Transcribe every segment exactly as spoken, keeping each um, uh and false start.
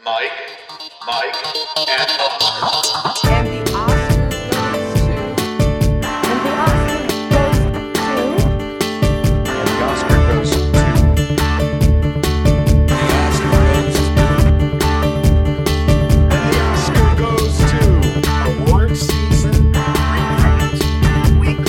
Mike, Mike, and Oscar. And the Oscar goes to... And the Oscar goes to... And the Oscar goes to... And the Oscar goes to... Award season recaps weekly.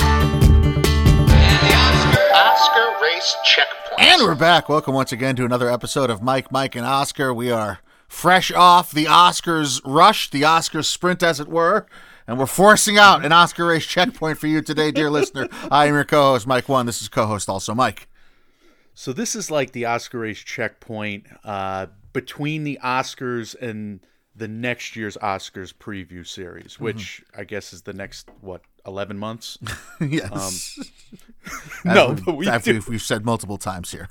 And the Oscar, Oscar race checkpoint. And we're back. Welcome once again to another episode of Mike, Mike, and Oscar. We are fresh off the Oscars rush, the Oscars sprint, as it were, and we're forcing out an Oscar race checkpoint for you today, dear listener. I am your co-host, Mike One. This is co-host also Mike. So this is like the Oscar race checkpoint uh, between the Oscars and the next year's Oscars preview series, which mm-hmm. I guess is the next, what, eleven months? Yes. Um, no, we, but we that do. We've, we've said multiple times here.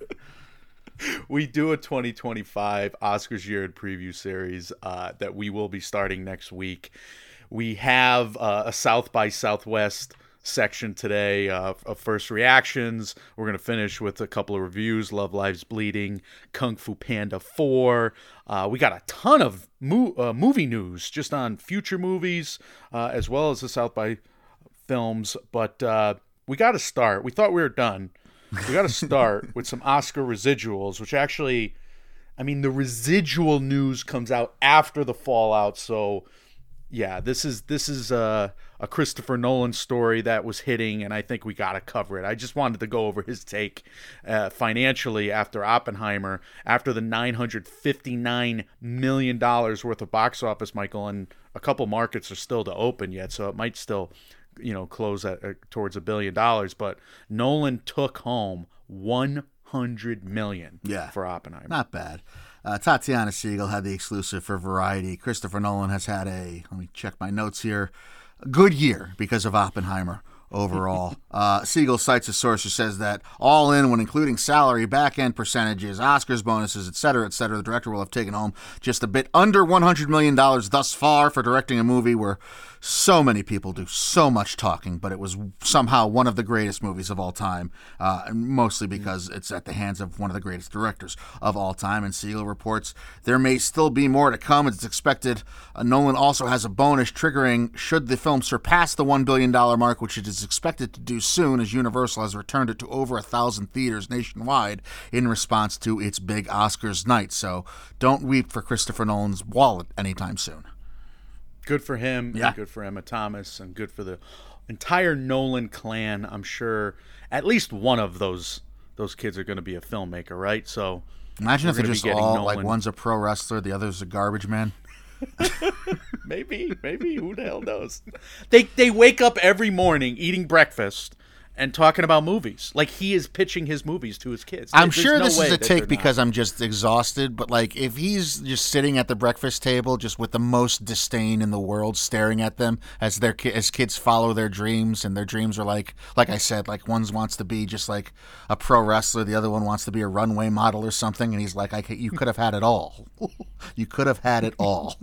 We do a twenty twenty-five Oscars year in preview series uh, that we will be starting next week. We have uh, a South by Southwest section today uh, of first reactions. We're going to finish with a couple of reviews: Love Lives Bleeding, Kung Fu Panda four. Uh, we got a ton of mo- uh, movie news just on future movies, uh, as well as the South by films. But uh, we got to start. We thought we were done. We got to start with some Oscar residuals, which actually, I mean, the residual news comes out after the fallout. So, yeah, this is this is a, a Christopher Nolan story that was hitting, and I think we got to cover it. I just wanted to go over his take uh, financially after Oppenheimer, after the nine hundred fifty-nine million dollars worth of box office, Michael, and a couple markets are still to open yet, so it might still, you know, close at uh, towards a billion dollars. But Nolan took home one hundred million Yeah. for Oppenheimer. Not bad. Uh, Tatiana Siegel had the exclusive for Variety. Christopher Nolan has had a, let me check my notes here, a good year because of Oppenheimer overall. uh, Siegel cites a source who says that all in, when including salary, back-end percentages, Oscars bonuses, et cetera, et cetera, the director will have taken home just a bit under one hundred million dollars thus far for directing a movie where so many people do so much talking, but it was somehow one of the greatest movies of all time, uh, mostly because it's at the hands of one of the greatest directors of all time. And Siegel reports there may still be more to come. It's expected uh, Nolan also has a bonus triggering should the film surpass the one billion dollars mark, which it is expected to do soon, as Universal has returned it to over a thousand theaters nationwide in response to its big Oscars night. So don't weep for Christopher Nolan's wallet anytime soon. Good for him, Yeah. and good for Emma Thomas, and good for the entire Nolan clan. I'm sure at least one of those those kids are going to be a filmmaker, right? So Imagine if we're they're gonna just be getting all, Nolan. like, one's a pro wrestler, the other's a garbage man. maybe, maybe who the hell knows? They they wake up every morning eating breakfast and talking about movies. Like he is pitching his movies to his kids. I'm There's sure no this way is a that they're take not. because I'm just exhausted, but like if he's just sitting at the breakfast table just with the most disdain in the world staring at them as their ki- as kids follow their dreams, and their dreams are like like I said, like one wants to be just like a pro wrestler, the other one wants to be a runway model or something, and he's like, I ca- you could have had it all. You could have had it all.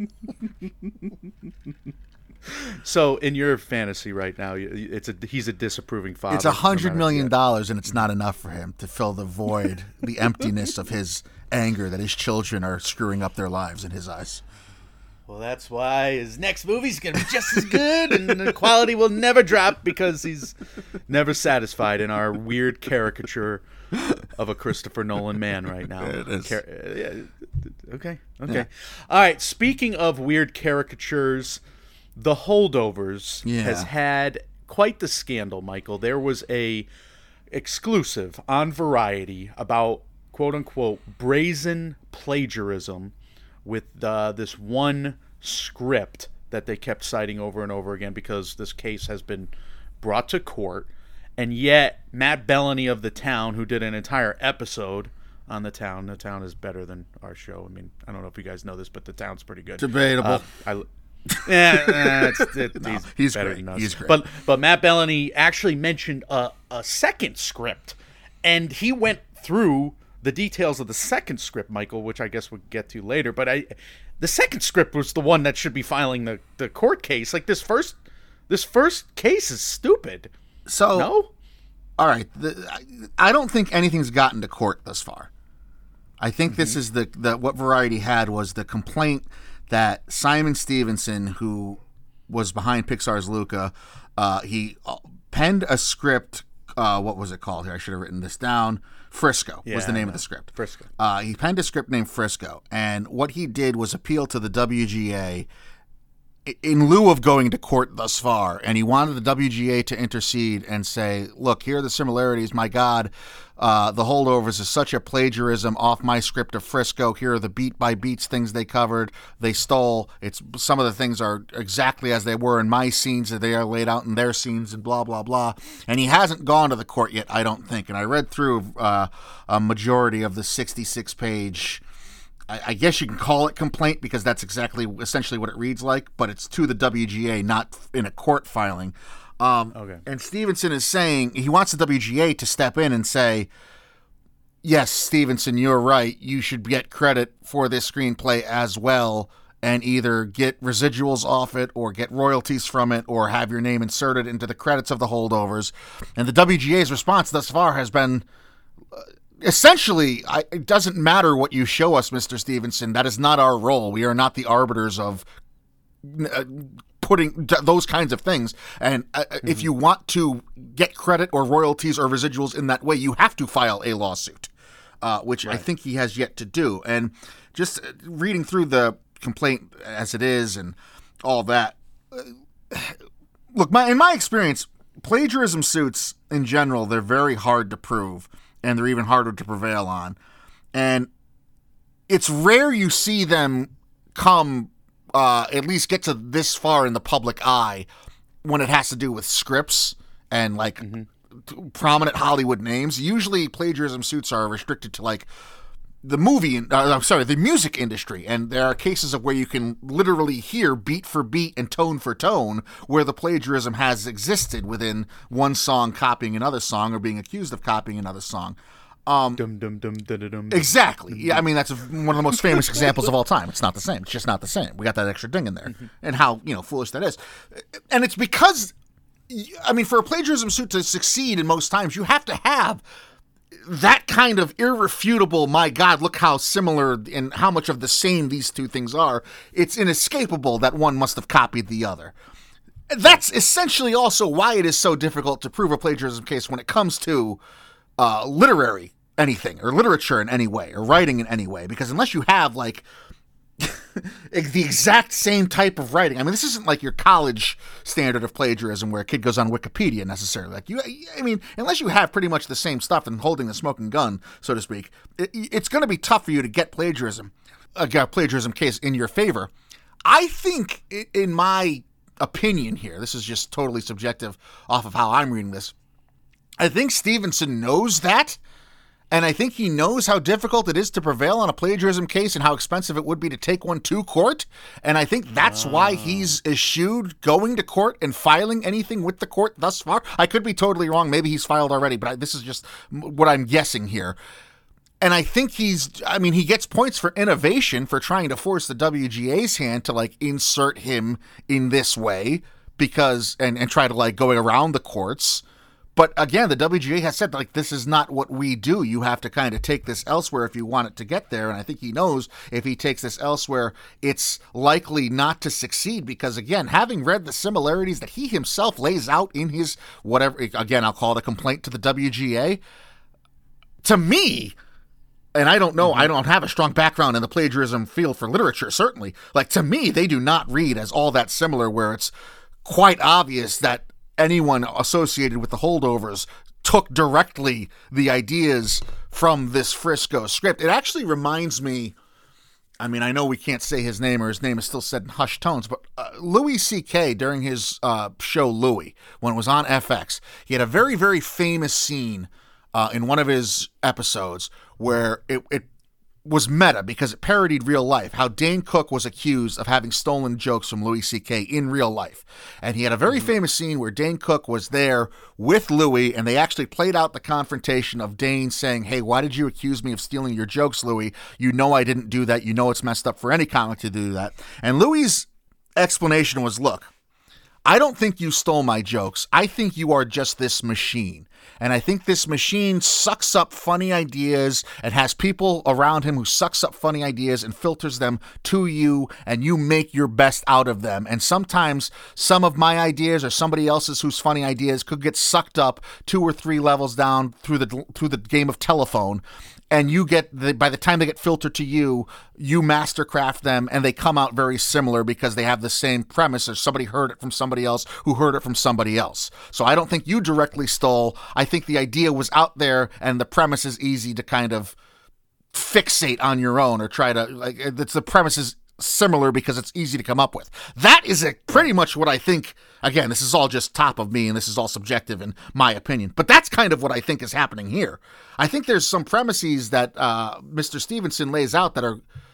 So in your fantasy right now, it's a he's a disapproving father. It's a hundred no matter million what. dollars, and it's not enough for him to fill the void, the emptiness of his anger that his children are screwing up their lives in his eyes. Well, that's why his next movie's going to be just as good, and the quality will never drop because he's never satisfied in our weird caricature of a Christopher Nolan man right now. It is. Car- uh, yeah. Okay, okay. Yeah. All right, speaking of weird caricatures, The Holdovers Yeah. has had quite the scandal, Michael. There was a exclusive on Variety about quote-unquote brazen plagiarism with uh, this one script that they kept citing over and over again because this case has been brought to court. And yet, Matt Bellany of The Town, who did an entire episode on The Town, The Town is better than our show. I mean, I don't know if you guys know this, but The Town's pretty good. Debatable. Uh, I, yeah, eh, it's, it, No, he's, he's better great. than us. He's great. But but Matt Bellany actually mentioned a, a second script, and he went through the details of the second script, Michael, which I guess we'll get to later. But I, the second script was the one that should be filing the, the court case. Like this first, this first case is stupid. So, No, all right, the, I- I don't think anything's gotten to court thus far. I think this is the, the what Variety had was the complaint that Simon Stevenson, who was behind Pixar's Luca, uh, he penned a script. Uh, what was it called here? I should have written this down. Frisco was the Yeah, name I of the know. script. Frisco. Uh, he penned a script named Frisco, and what he did was appeal to the W G A i- in lieu of going to court thus far, and he wanted the W G A to intercede and say, look, here are the similarities. My God, uh, the holdovers is such a plagiarism off my script of Frisco. Here are the beat-by-beats things they covered. They stole. It's some of the things are exactly as they were in my scenes, that they are laid out in their scenes, and blah, blah, blah. And he hasn't gone to the court yet, I don't think. And I read through uh, a majority of the sixty-six page, I I guess you can call it complaint, because that's exactly essentially what it reads like, but it's to the W G A, not in a court filing. Um, Okay. And Stevenson is saying he wants the W G A to step in and say, yes, Stevenson, you're right. You should get credit for this screenplay as well, and either get residuals off it or get royalties from it or have your name inserted into the credits of the holdovers. And the W G A's response thus far has been, essentially, I, it doesn't matter what you show us, Mister Stevenson. That is not our role. We are not the arbiters of uh, putting d- those kinds of things. And uh, mm-hmm. if you want to get credit or royalties or residuals in that way, you have to file a lawsuit, uh, which right. I think he has yet to do. And just reading through the complaint as it is and all that, uh, look, my in my experience, plagiarism suits in general, they're very hard to prove. And they're even harder to prevail on. And it's rare you see them come, uh, at least get to this far in the public eye when it has to do with scripts and, like, mm-hmm. t- prominent Hollywood names. Usually plagiarism suits are restricted to, like, the movie, uh, I'm sorry, the music industry. And there are cases of where you can literally hear beat for beat and tone for tone where the plagiarism has existed within one song copying another song or being accused of copying another song. Um, dum, dum, dum, dum, dum, dum. exactly. Yeah, I mean, that's a, one of the most famous examples of all time. It's not the same. It's just not the same. We got that extra ding in there. Mm-hmm. And how, you know, foolish that is. And it's because, I mean, for a plagiarism suit to succeed in most times, you have to have that kind of irrefutable, my God, look how similar and how much of the same these two things are. It's inescapable that one must have copied the other. That's essentially also why it is so difficult to prove a plagiarism case when it comes to uh, literary anything or literature in any way or writing in any way. Because unless you have, like, the exact same type of writing. I mean, this isn't like your college standard of plagiarism where a kid goes on Wikipedia necessarily. Like you, I mean, unless you have pretty much the same stuff and holding the smoking gun, so to speak, it, it's going to be tough for you to get plagiarism, a plagiarism case in your favor. I think, in my opinion here, this is just totally subjective off of how I'm reading this, I think Stevenson knows that. And I think he knows how difficult it is to prevail on a plagiarism case and how expensive it would be to take one to court. And I think that's oh. why he's eschewed going to court and filing anything with the court thus far. I could be totally wrong. Maybe he's filed already, but I, this is just what I'm guessing here. And I think he's, I mean, he gets points for innovation for trying to force the W G A's hand to, like, insert him in this way because, and, and try to, like, go around the courts. But again, the W G A has said, like, this is not what we do. You have to kind of take this elsewhere if you want it to get there. And I think he knows if he takes this elsewhere, it's likely not to succeed. Because, again, having read the similarities that he himself lays out in his whatever, again, I'll call it a complaint to the W G A, to me, and I don't know, mm-hmm. I don't have a strong background in the plagiarism field for literature, certainly. Like, to me, they do not read as all that similar, where it's quite obvious that anyone associated with the holdovers took directly the ideas from this Frisco script. It actually reminds me, I mean, I know we can't say his name or his name is still said in hushed tones, but uh, Louis C K during his uh, show Louis, when it was on F X, he had a very, very famous scene uh, in one of his episodes where it, it was meta because it parodied real life, how Dane Cook was accused of having stolen jokes from Louis C K in real life. And he had a very mm-hmm. famous scene where Dane Cook was there with Louis, and they actually played out the confrontation of Dane saying, hey, why did you accuse me of stealing your jokes, Louis? You know I didn't do that. You know it's messed up for any comic to do that. And Louis' explanation was, look, I don't think you stole my jokes. I think you are just this machine. And I think this machine sucks up funny ideas and has people around him who sucks up funny ideas and filters them to you, and you make your best out of them. And sometimes some of my ideas or somebody else's whose funny ideas could get sucked up two or three levels down through the through the game of telephone. And you get the, by the time they get filtered to you, you mastercraft them, and they come out very similar because they have the same premise, or somebody heard it from somebody else who heard it from somebody else. So I don't think you directly stole. I think the idea was out there, and the premise is easy to kind of fixate on your own, or try to like. It's the premise is similar because it's easy to come up with. That is a, pretty much what I think. Again, this is all just top of me, and this is all subjective in my opinion. But that's kind of what I think is happening here. I think there's some premises that uh, Mister Stevenson lays out that are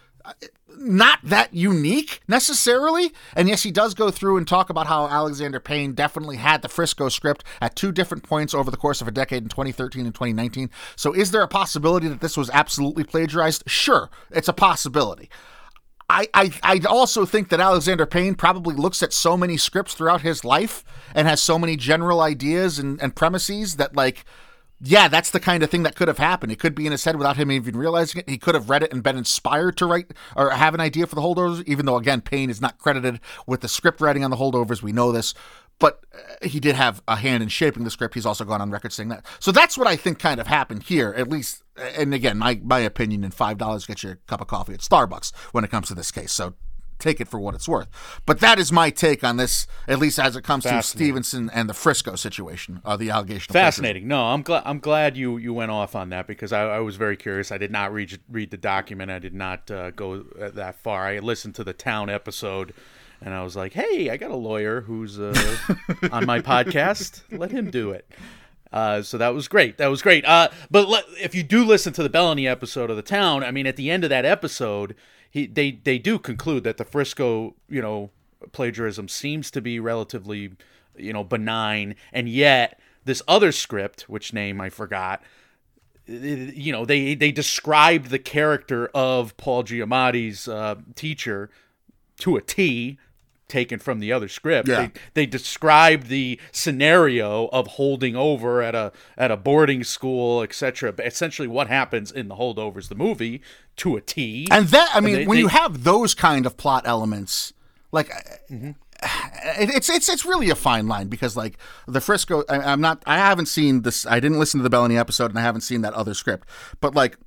not that unique necessarily. And yes, he does go through and talk about how Alexander Payne definitely had the Frisco script at two different points over the course of a decade in twenty thirteen and twenty nineteen. So is there a possibility that this was absolutely plagiarized? Sure, it's a possibility. I, I I also think that Alexander Payne probably looks at so many scripts throughout his life and has so many general ideas and, and premises that, like, yeah, that's the kind of thing that could have happened. It could be in his head without him even realizing it. He could have read it and been inspired to write or have an idea for the holdovers, even though, again, Payne is not credited with the script writing on the holdovers. We know this. But he did have a hand in shaping the script. He's also gone on record saying that. So that's what I think kind of happened here, at least. And again, my, my opinion, and five dollars gets you a cup of coffee at Starbucks when it comes to this case. So take it for what it's worth. But that is my take on this, at least as it comes to Stevenson and the Frisco situation, uh, the allegation. Fascinating. No, I'm glad. I'm glad you, you went off on that, because I, I was very curious. I did not read read the document. I did not uh, go that far. I listened to the Town episode, and I was like, hey, I got a lawyer who's uh, on my podcast. Let him do it. Uh, so that was great. That was great. Uh, but le- if you do listen to the Bellany episode of The Town, I mean, at the end of that episode, he they they do conclude that the Frisco, you know, plagiarism seems to be relatively, you know, benign, and yet this other script, which name I forgot, you know, they they described the character of Paul Giamatti's uh, teacher to a T, taken from the other script. Yeah. They, they described the scenario of holding over at a at a boarding school, et cetera. Essentially, what happens in the Holdovers, the movie, to a T. And that, I mean, they, when they, you have those kind of plot elements, like. Mm-hmm. It's it's it's really a fine line, because like the Frisco, I, I'm not, I haven't seen this. I didn't listen to the Bellany episode, and I haven't seen that other script. But like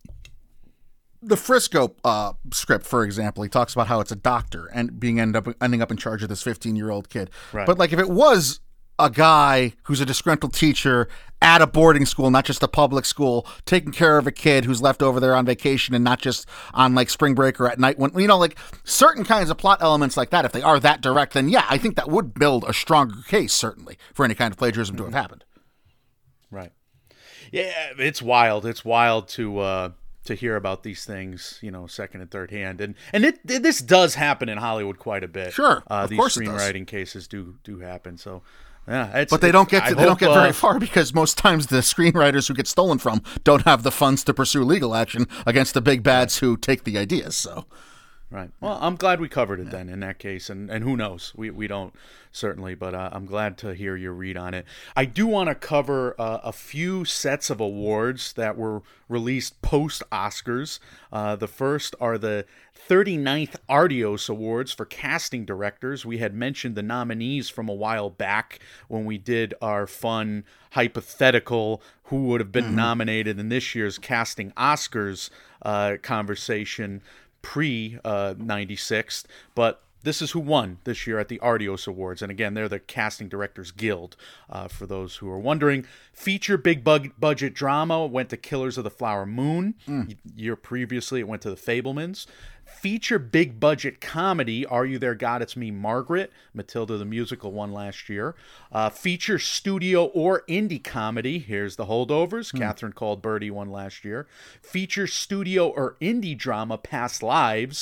the Frisco uh, script, for example, he talks about how it's a doctor and being end up ending up in charge of this fifteen year old kid. Right. But like if it was a guy who's a disgruntled teacher at a boarding school, not just a public school, taking care of a kid who's left over there on vacation and not just on like spring break or at night, when, you know, like certain kinds of plot elements like that, if they are that direct, then yeah, I think that would build a stronger case, certainly, for any kind of plagiarism mm-hmm. to have happened. Right. Yeah, it's wild. It's wild to uh, to hear about these things, you know, second and third hand, and and it, it this does happen in Hollywood quite a bit. Sure, uh, of these course it does. screenwriting cases do do happen. So. Yeah, it's, but they don't get to, I they hope, don't get uh, very far, because most times the screenwriters who get stolen from don't have the funds to pursue legal action against the big bads who take the ideas. So, right. Well, I'm glad we covered it yeah. then in that case, and and who knows, we we don't certainly, but uh, I'm glad to hear your read on it. I do want to cover uh, a few sets of awards that were released post Oscars. Uh, the first are the thirty-ninth Artios Awards for casting directors. We had mentioned the nominees from a while back when we did our fun hypothetical who would have been mm-hmm. nominated in this year's casting Oscars uh, conversation pre uh, ninety-six, but this is who won this year at the Artios Awards. And again, they're the Casting Directors Guild, uh, for those who are wondering. Feature big bug- budget drama went to Killers of the Flower Moon. Mm. Year previously, it went to The Fabelmans. Feature big budget comedy, Are You There, God? It's Me, Margaret. Matilda the Musical won last year. Uh, feature studio or indie comedy, here's The Holdovers. Mm. Catherine Called Birdie won last year. Feature studio or indie drama, Past Lives.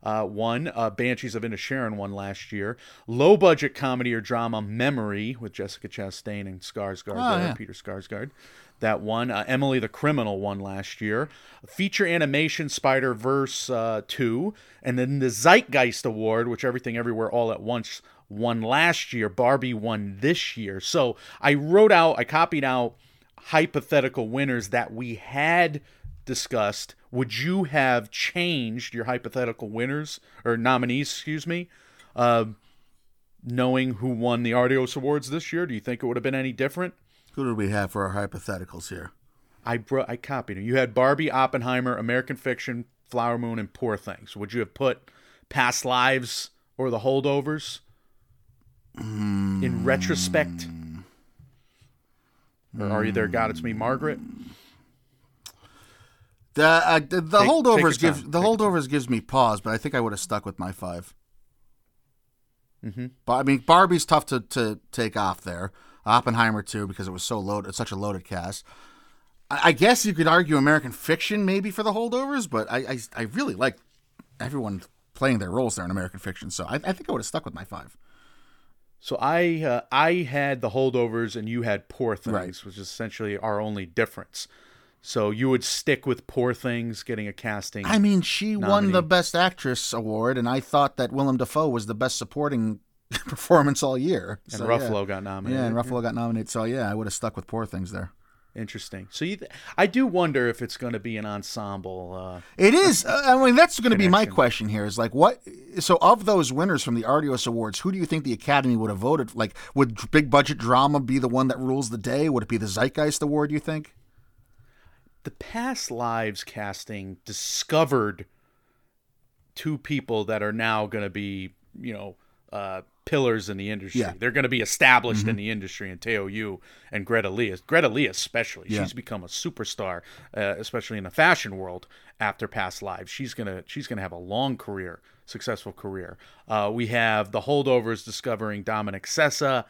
uh, won. Uh, Banshees of Inisherin won last year. Low budget comedy or drama Memory with Jessica Chastain and Skarsgård Oh, there, yeah. Peter Skarsgård. That won. Uh, Emily the Criminal won last year. Feature animation Spider-Verse uh, two. And then the Zeitgeist Award, which Everything Everywhere All at Once won last year. Barbie won this year. So I wrote out, I copied out hypothetical winners that we had discussed. Would you have changed your hypothetical winners or nominees, excuse me, uh, knowing who won the Artios Awards this year? Do you think it would have been any different? Who did we have for our hypotheticals here? I bro- I copied them. You had Barbie, Oppenheimer, American Fiction, Flower Moon, and Poor Things. Would you have put Past Lives or The Holdovers Mm. in retrospect? Or Are You There, God, It's Me, Margaret? The uh, the, the Take- holdovers take your gives time. the Take your holdovers gives me pause, but I think I would have stuck with my five. Mm-hmm. But I mean, Barbie's tough to, to take off there. Oppenheimer too, because it was so loaded, it's such a loaded cast. I, I guess you could argue American Fiction maybe for the holdovers, but I I, I really like everyone playing their roles there in American Fiction, so I, I think I would have stuck with my five. So I uh, I had The Holdovers and you had Poor Things, Right. which is essentially our only difference. So you would stick with Poor Things getting a casting. I mean, she won nominee. the Best Actress award, and I thought that Willem Dafoe was the best supporting performance all year. and So, Ruffalo yeah. got nominated. Yeah, and Ruffalo got nominated. So yeah, I would have stuck with Poor Things there. Interesting. So you th- I do wonder if it's going to be an ensemble. Uh, It is. Uh, I mean, that's going to be my Connection. question here. Is like, what? So, of those winners from the Artios Awards, who do you think the Academy would have voted? Like, would big budget drama be the one that rules the day? Would it be the Zeitgeist Award? You think? the Past Lives casting discovered two people that are now going to be, you know, uh, pillars in the industry. Yeah. They're going to be established Mm-hmm. in the industry, and Teo Yu and Greta Lee. Greta Lee especially. Yeah. She's become a superstar, uh, especially in the fashion world after Past Lives. She's going to she's going to have a long career, successful career. Uh, we have The Holdovers discovering Dominic Sessa.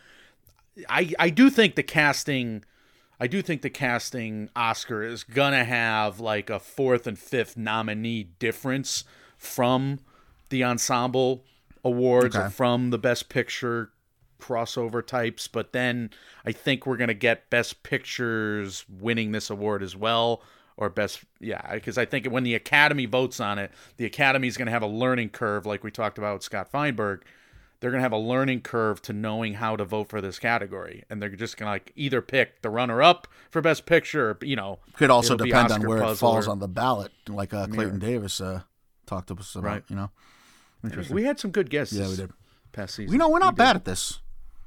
I I do think the casting I do think the casting Oscar is gonna have like a fourth and fifth nominee difference from the ensemble awards Okay. or from the Best Picture crossover types, but then I think we're gonna get Best Pictures winning this award as well, or best yeah, because I think when the Academy votes on it, the Academy is gonna have a learning curve, like we talked about with Scott Feinberg. They're going to have a learning curve to knowing how to vote for this category. And they're just going to like either pick the runner-up for Best Picture, or, you know. Could also it'll be depend on Oscar where it puzzle falls or- on the ballot, like uh, Clayton Davis uh, talked to us about. Right. You know, interesting. We had some good guesses. Yeah, we did. Past season. You know, we're not We did. bad at this.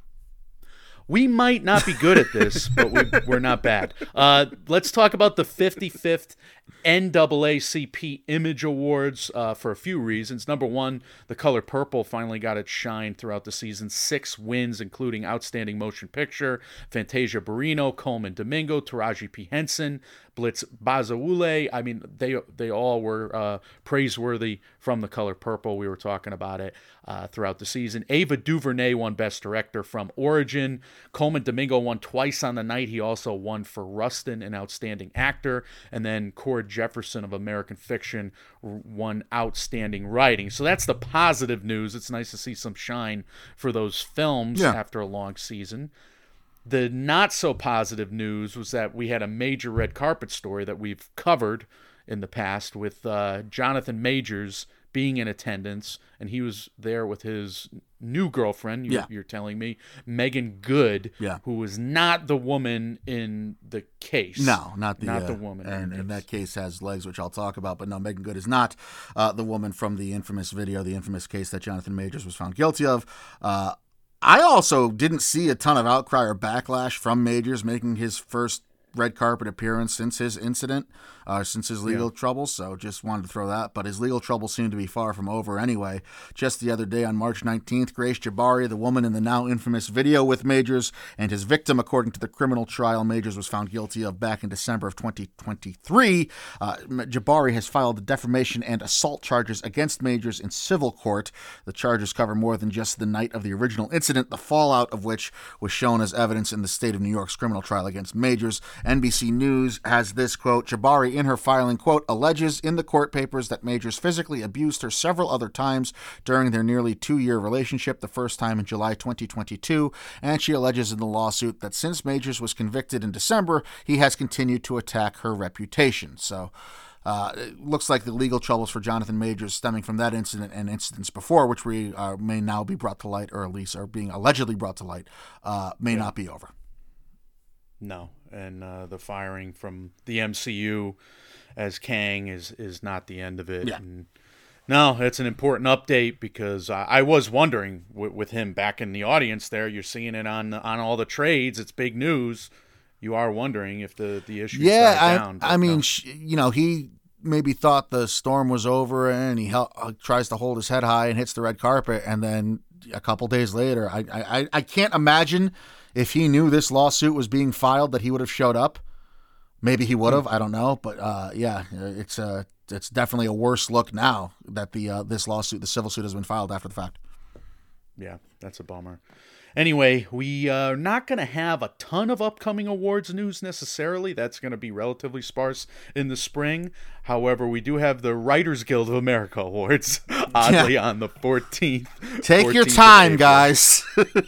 We might not be good at this, but we, we're not bad. Uh, let's talk about the fifty-fifth N double A C P Image Awards uh, for a few reasons. Number one, The Color Purple finally got its shine throughout the season. Six wins, including Outstanding Motion Picture, Fantasia Barrino, Coleman Domingo, Taraji P. Henson, Blitz Bazawule. I mean, they they all were uh, praiseworthy from The Color Purple. We were talking about it uh, throughout the season. Ava DuVernay won Best Director from Origin. Coleman Domingo won twice on the night. He also won for Rustin, an Outstanding Actor. And then Cord Jefferson of American Fiction won Outstanding Writing. So that's the positive news. It's nice to see some shine for those films Yeah. after a long season. The not so positive news was that we had a major red carpet story that we've covered in the past with uh, Jonathan Majors being in attendance, and he was there with his new girlfriend, you, Yeah. you're telling me, Megan Good, Yeah. who was not the woman in the case. No, not the not uh, the woman. in and, the and case. that case has legs, which I'll talk about. But no, Megan Good is not uh, the woman from the infamous video, the infamous case that Jonathan Majors was found guilty of. Uh, I also didn't see a ton of outcry or backlash from Majors making his first red carpet appearance since his incident, uh, since his legal troubles. So just wanted to throw that. But his legal troubles seem to be far from over anyway. Just the other day on March nineteenth, Grace Jabari, the woman in the now infamous video with Majors, and his victim, according to the criminal trial Majors was found guilty of back in December of twenty twenty-three. Uh, Jabari has filed defamation and assault charges against Majors in civil court. The charges cover more than just the night of the original incident, the fallout of which was shown as evidence in the state of New York's criminal trial against Majors. N B C News has this quote, Jabari in her filing, quote, alleges in the court papers that Majors physically abused her several other times during their nearly two-year relationship, the first time in July twenty twenty-two, and she alleges in the lawsuit that since Majors was convicted in December, he has continued to attack her reputation. So uh, it looks like the legal troubles for Jonathan Majors stemming from that incident and incidents before, which we uh, may now be brought to light, or at least are being allegedly brought to light, uh, may yeah. not be over. No, and uh, the firing from the M C U as Kang is is not the end of it. Yeah. And no, it's an important update because I, I was wondering w- with him back in the audience there, you're seeing it on on all the trades. It's big news. You are wondering if the, the issue yeah, died I, down. I mean, no. sh- you know, he maybe thought the storm was over and he hel- uh, tries to hold his head high and hits the red carpet. And then a couple days later, I, I, I can't imagine if he knew this lawsuit was being filed that he would have showed up. Maybe he would have. I don't know. But uh, yeah, it's a, it's definitely a worse look now that the uh, this lawsuit, the civil suit, has been filed after the fact. Yeah, that's a bummer. Anyway, we are not going to have a ton of upcoming awards news necessarily. That's going to be relatively sparse in the spring. However, we do have the Writers Guild of America Awards, oddly, yeah. on the fourteenth. Take fourteenth your time, guys.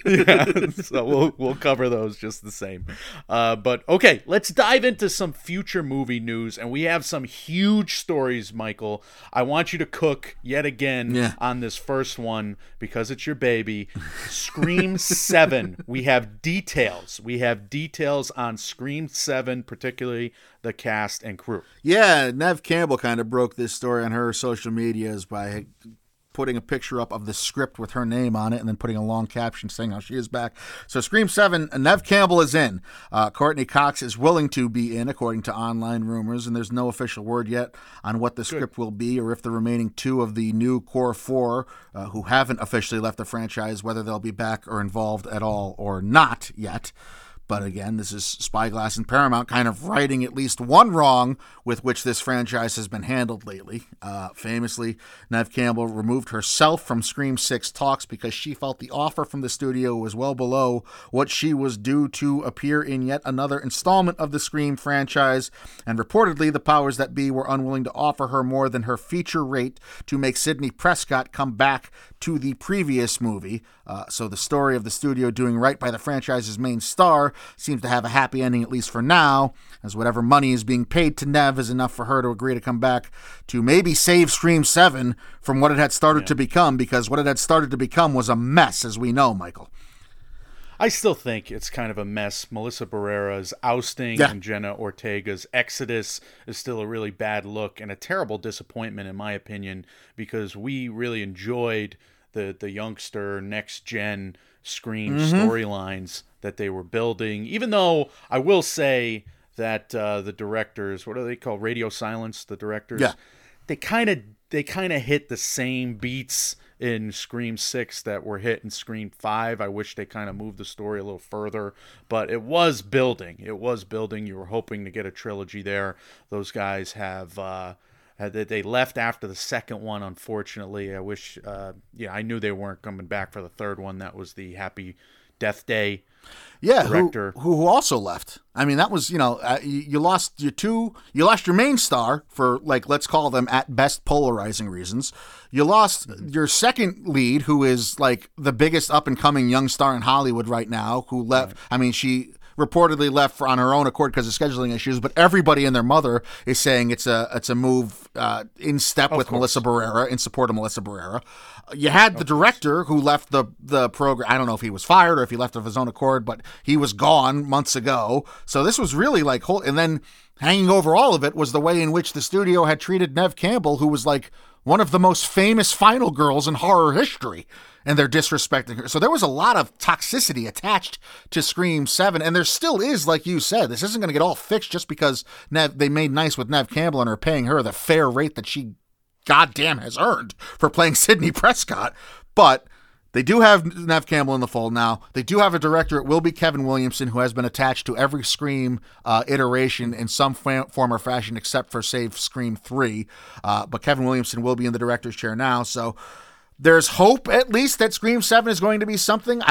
Yeah, so we'll we'll cover those just the same. Uh, but okay, let's dive into some future movie news, and we have some huge stories, Michael. I want you to cook yet again yeah. on this first one because it's your baby. Scream seven. We have details. We have details on Scream seven, particularly the cast and crew. Yeah, Nev Campbell kind of broke this story on her social medias by putting a picture up of the script with her name on it and then putting a long caption saying how she is back. So Scream seven, Nev Campbell is in. Uh, Courtney Cox is willing to be in, according to online rumors, and there's no official word yet on what the Good. script will be or if the remaining two of the new core four uh, who haven't officially left the franchise, whether they'll be back or involved at all or not yet. But again, this is Spyglass and Paramount kind of righting at least one wrong with which this franchise has been handled lately. Uh, famously, Nev Campbell removed herself from Scream six talks because she felt the offer from the studio was well below what she was due to appear in yet another installment of the Scream franchise. And reportedly, the powers that be were unwilling to offer her more than her feature rate to make Sidney Prescott come back to the previous movie. Uh, so the story of the studio doing right by the franchise's main star seems to have a happy ending, at least for now, as whatever money is being paid to Nev is enough for her to agree to come back to maybe save Scream seven from what it had started yeah. to become, because what it had started to become was a mess, as we know, Michael. I still think it's kind of a mess. Melissa Barrera's ousting yeah. and Jenna Ortega's exodus is still a really bad look and a terrible disappointment, in my opinion, because we really enjoyed the, the youngster, next-gen Scream mm-hmm. storylines that they were building, even though I will say that uh, the directors, what are they called? Radio Silence, the directors? Yeah. They kind of they kind of hit the same beats in Scream six that were hit in Scream five. I wish they kind of moved the story a little further, but it was building. It was building. You were hoping to get a trilogy there. Those guys have... Uh, They left after the second one, unfortunately. I wish, uh, yeah, I knew they weren't coming back for the third one. That was the Happy Death Day yeah, director. Who, who also left. I mean, that was, you know, uh, you, you lost your two, you lost your main star for, like, let's call them at best polarizing reasons. You lost your second lead, who is, like, the biggest up-and-coming young star in Hollywood right now, who left, right. I mean, she... reportedly left for, on her own accord because of scheduling issues, but everybody and their mother is saying it's a it's a move uh, in step of with course. Melissa Barrera, in support of Melissa Barrera. You had the director who left the the program. I don't know if he was fired or if he left of his own accord, but he was gone months ago. So this was really like whole. And then hanging over all of it was the way in which the studio had treated Nev Campbell, who was like one of the most famous final girls in horror history. And they're disrespecting her. So there was a lot of toxicity attached to Scream seven. And there still is, like you said. This isn't going to get all fixed just because Nev, they made nice with Nev Campbell and are paying her the fair rate that she goddamn has earned for playing Sidney Prescott. But they do have Nev Campbell in the fold now. They do have a director. It will be Kevin Williamson, who has been attached to every Scream uh, iteration in some fa- form or fashion, except for, save Scream three. Uh, but Kevin Williamson will be in the director's chair now. So... there's hope, at least, that Scream seven is going to be something. I don't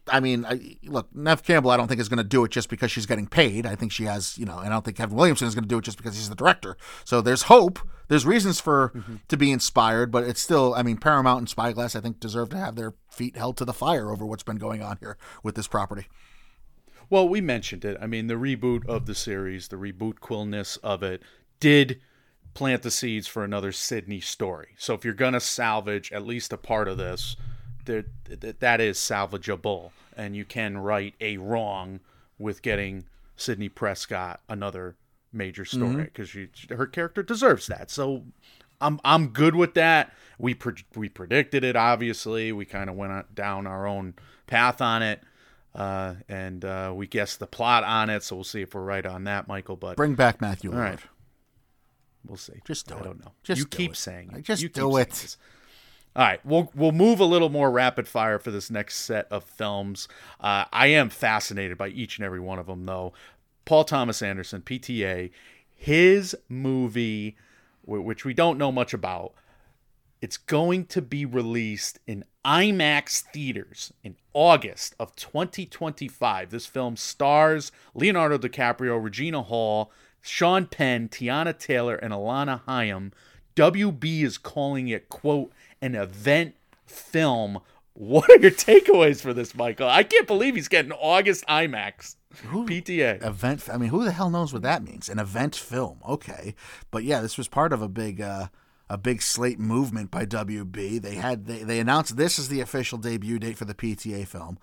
I mean, I, look, Neve Campbell, I don't think is going to do it just because she's getting paid. I think she has, you know, and I don't think Kevin Williamson is going to do it just because he's the director. So there's hope. There's reasons for mm-hmm. to be inspired, but it's still, I mean, Paramount and Spyglass, I think, deserve to have their feet held to the fire over what's been going on here with this property. Well, we mentioned it. I mean, the reboot of the series, the reboot quillness of it, did plant the seeds for another Sydney story. So if you're going to salvage at least a part of this, there, that is salvageable. And you can right a wrong with getting Sydney Prescott another major story, because mm-hmm. her character deserves that. So I'm I'm good with that. We pre- we predicted it, obviously. We kind of went down our own path on it. Uh, and uh, we guessed the plot on it, so we'll see if we're right on that, Michael. But bring back Matthew all Lillard. right. We'll see. Just do I it. don't know. Just you do keep it. saying it. Just you do it. This. All right, we'll we'll move a little more rapid fire for this next set of films. Uh, I am fascinated by each and every one of them, though. Paul Thomas Anderson, P T A, his movie, which we don't know much about, it's going to be released in IMAX theaters in August of twenty twenty-five. This film stars Leonardo DiCaprio, Regina Hall, Sean Penn, Tiana Taylor, and Alana Hayim. W B is calling it, quote, an event film. What are your takeaways for this, Michael? I can't believe he's getting August IMAX. Who, P T A. Event. I mean, who the hell knows what that means? An event film. Okay. But yeah, this was part of a big uh, a big slate movement by W B. They had they, they announced this as the official debut date for the P T A film.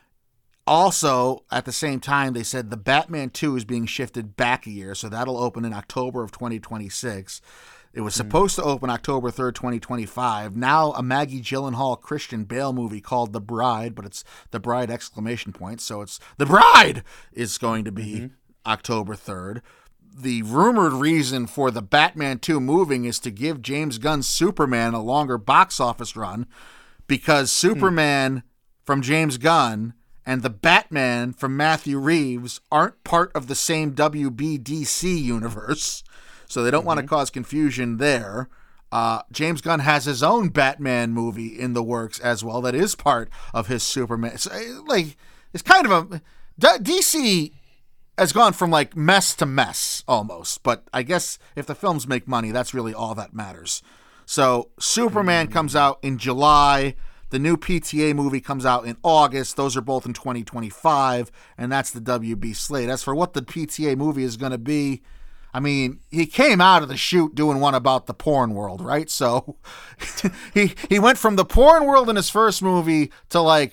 Also, at the same time, they said the Batman two is being shifted back a year, so that'll open in October of twenty twenty-six. It was supposed to open October third, twenty twenty-five. Now a Maggie Gyllenhaal Christian Bale movie called The Bride, but it's The Bride exclamation point. So it's The Bride is going to be mm-hmm. October third. The rumored reason for the Batman two moving is to give James Gunn's Superman a longer box office run, because Superman hmm. from James Gunn and the Batman from Matthew Reeves aren't part of the same W B D C universe. So they don't mm-hmm. want to cause confusion there. Uh, James Gunn has his own Batman movie in the works as well that is part of his Superman. So, like, it's kind of a... D C has gone from, like, mess to mess, almost. But I guess if the films make money, that's really all that matters. So Superman mm-hmm. comes out in July. The new P T A movie comes out in August. Those are both in twenty twenty-five, and that's the W B slate. As for what the P T A movie is going to be... I mean, he came out of the chute doing one about the porn world, right? So he he went from the porn world in his first movie to, like,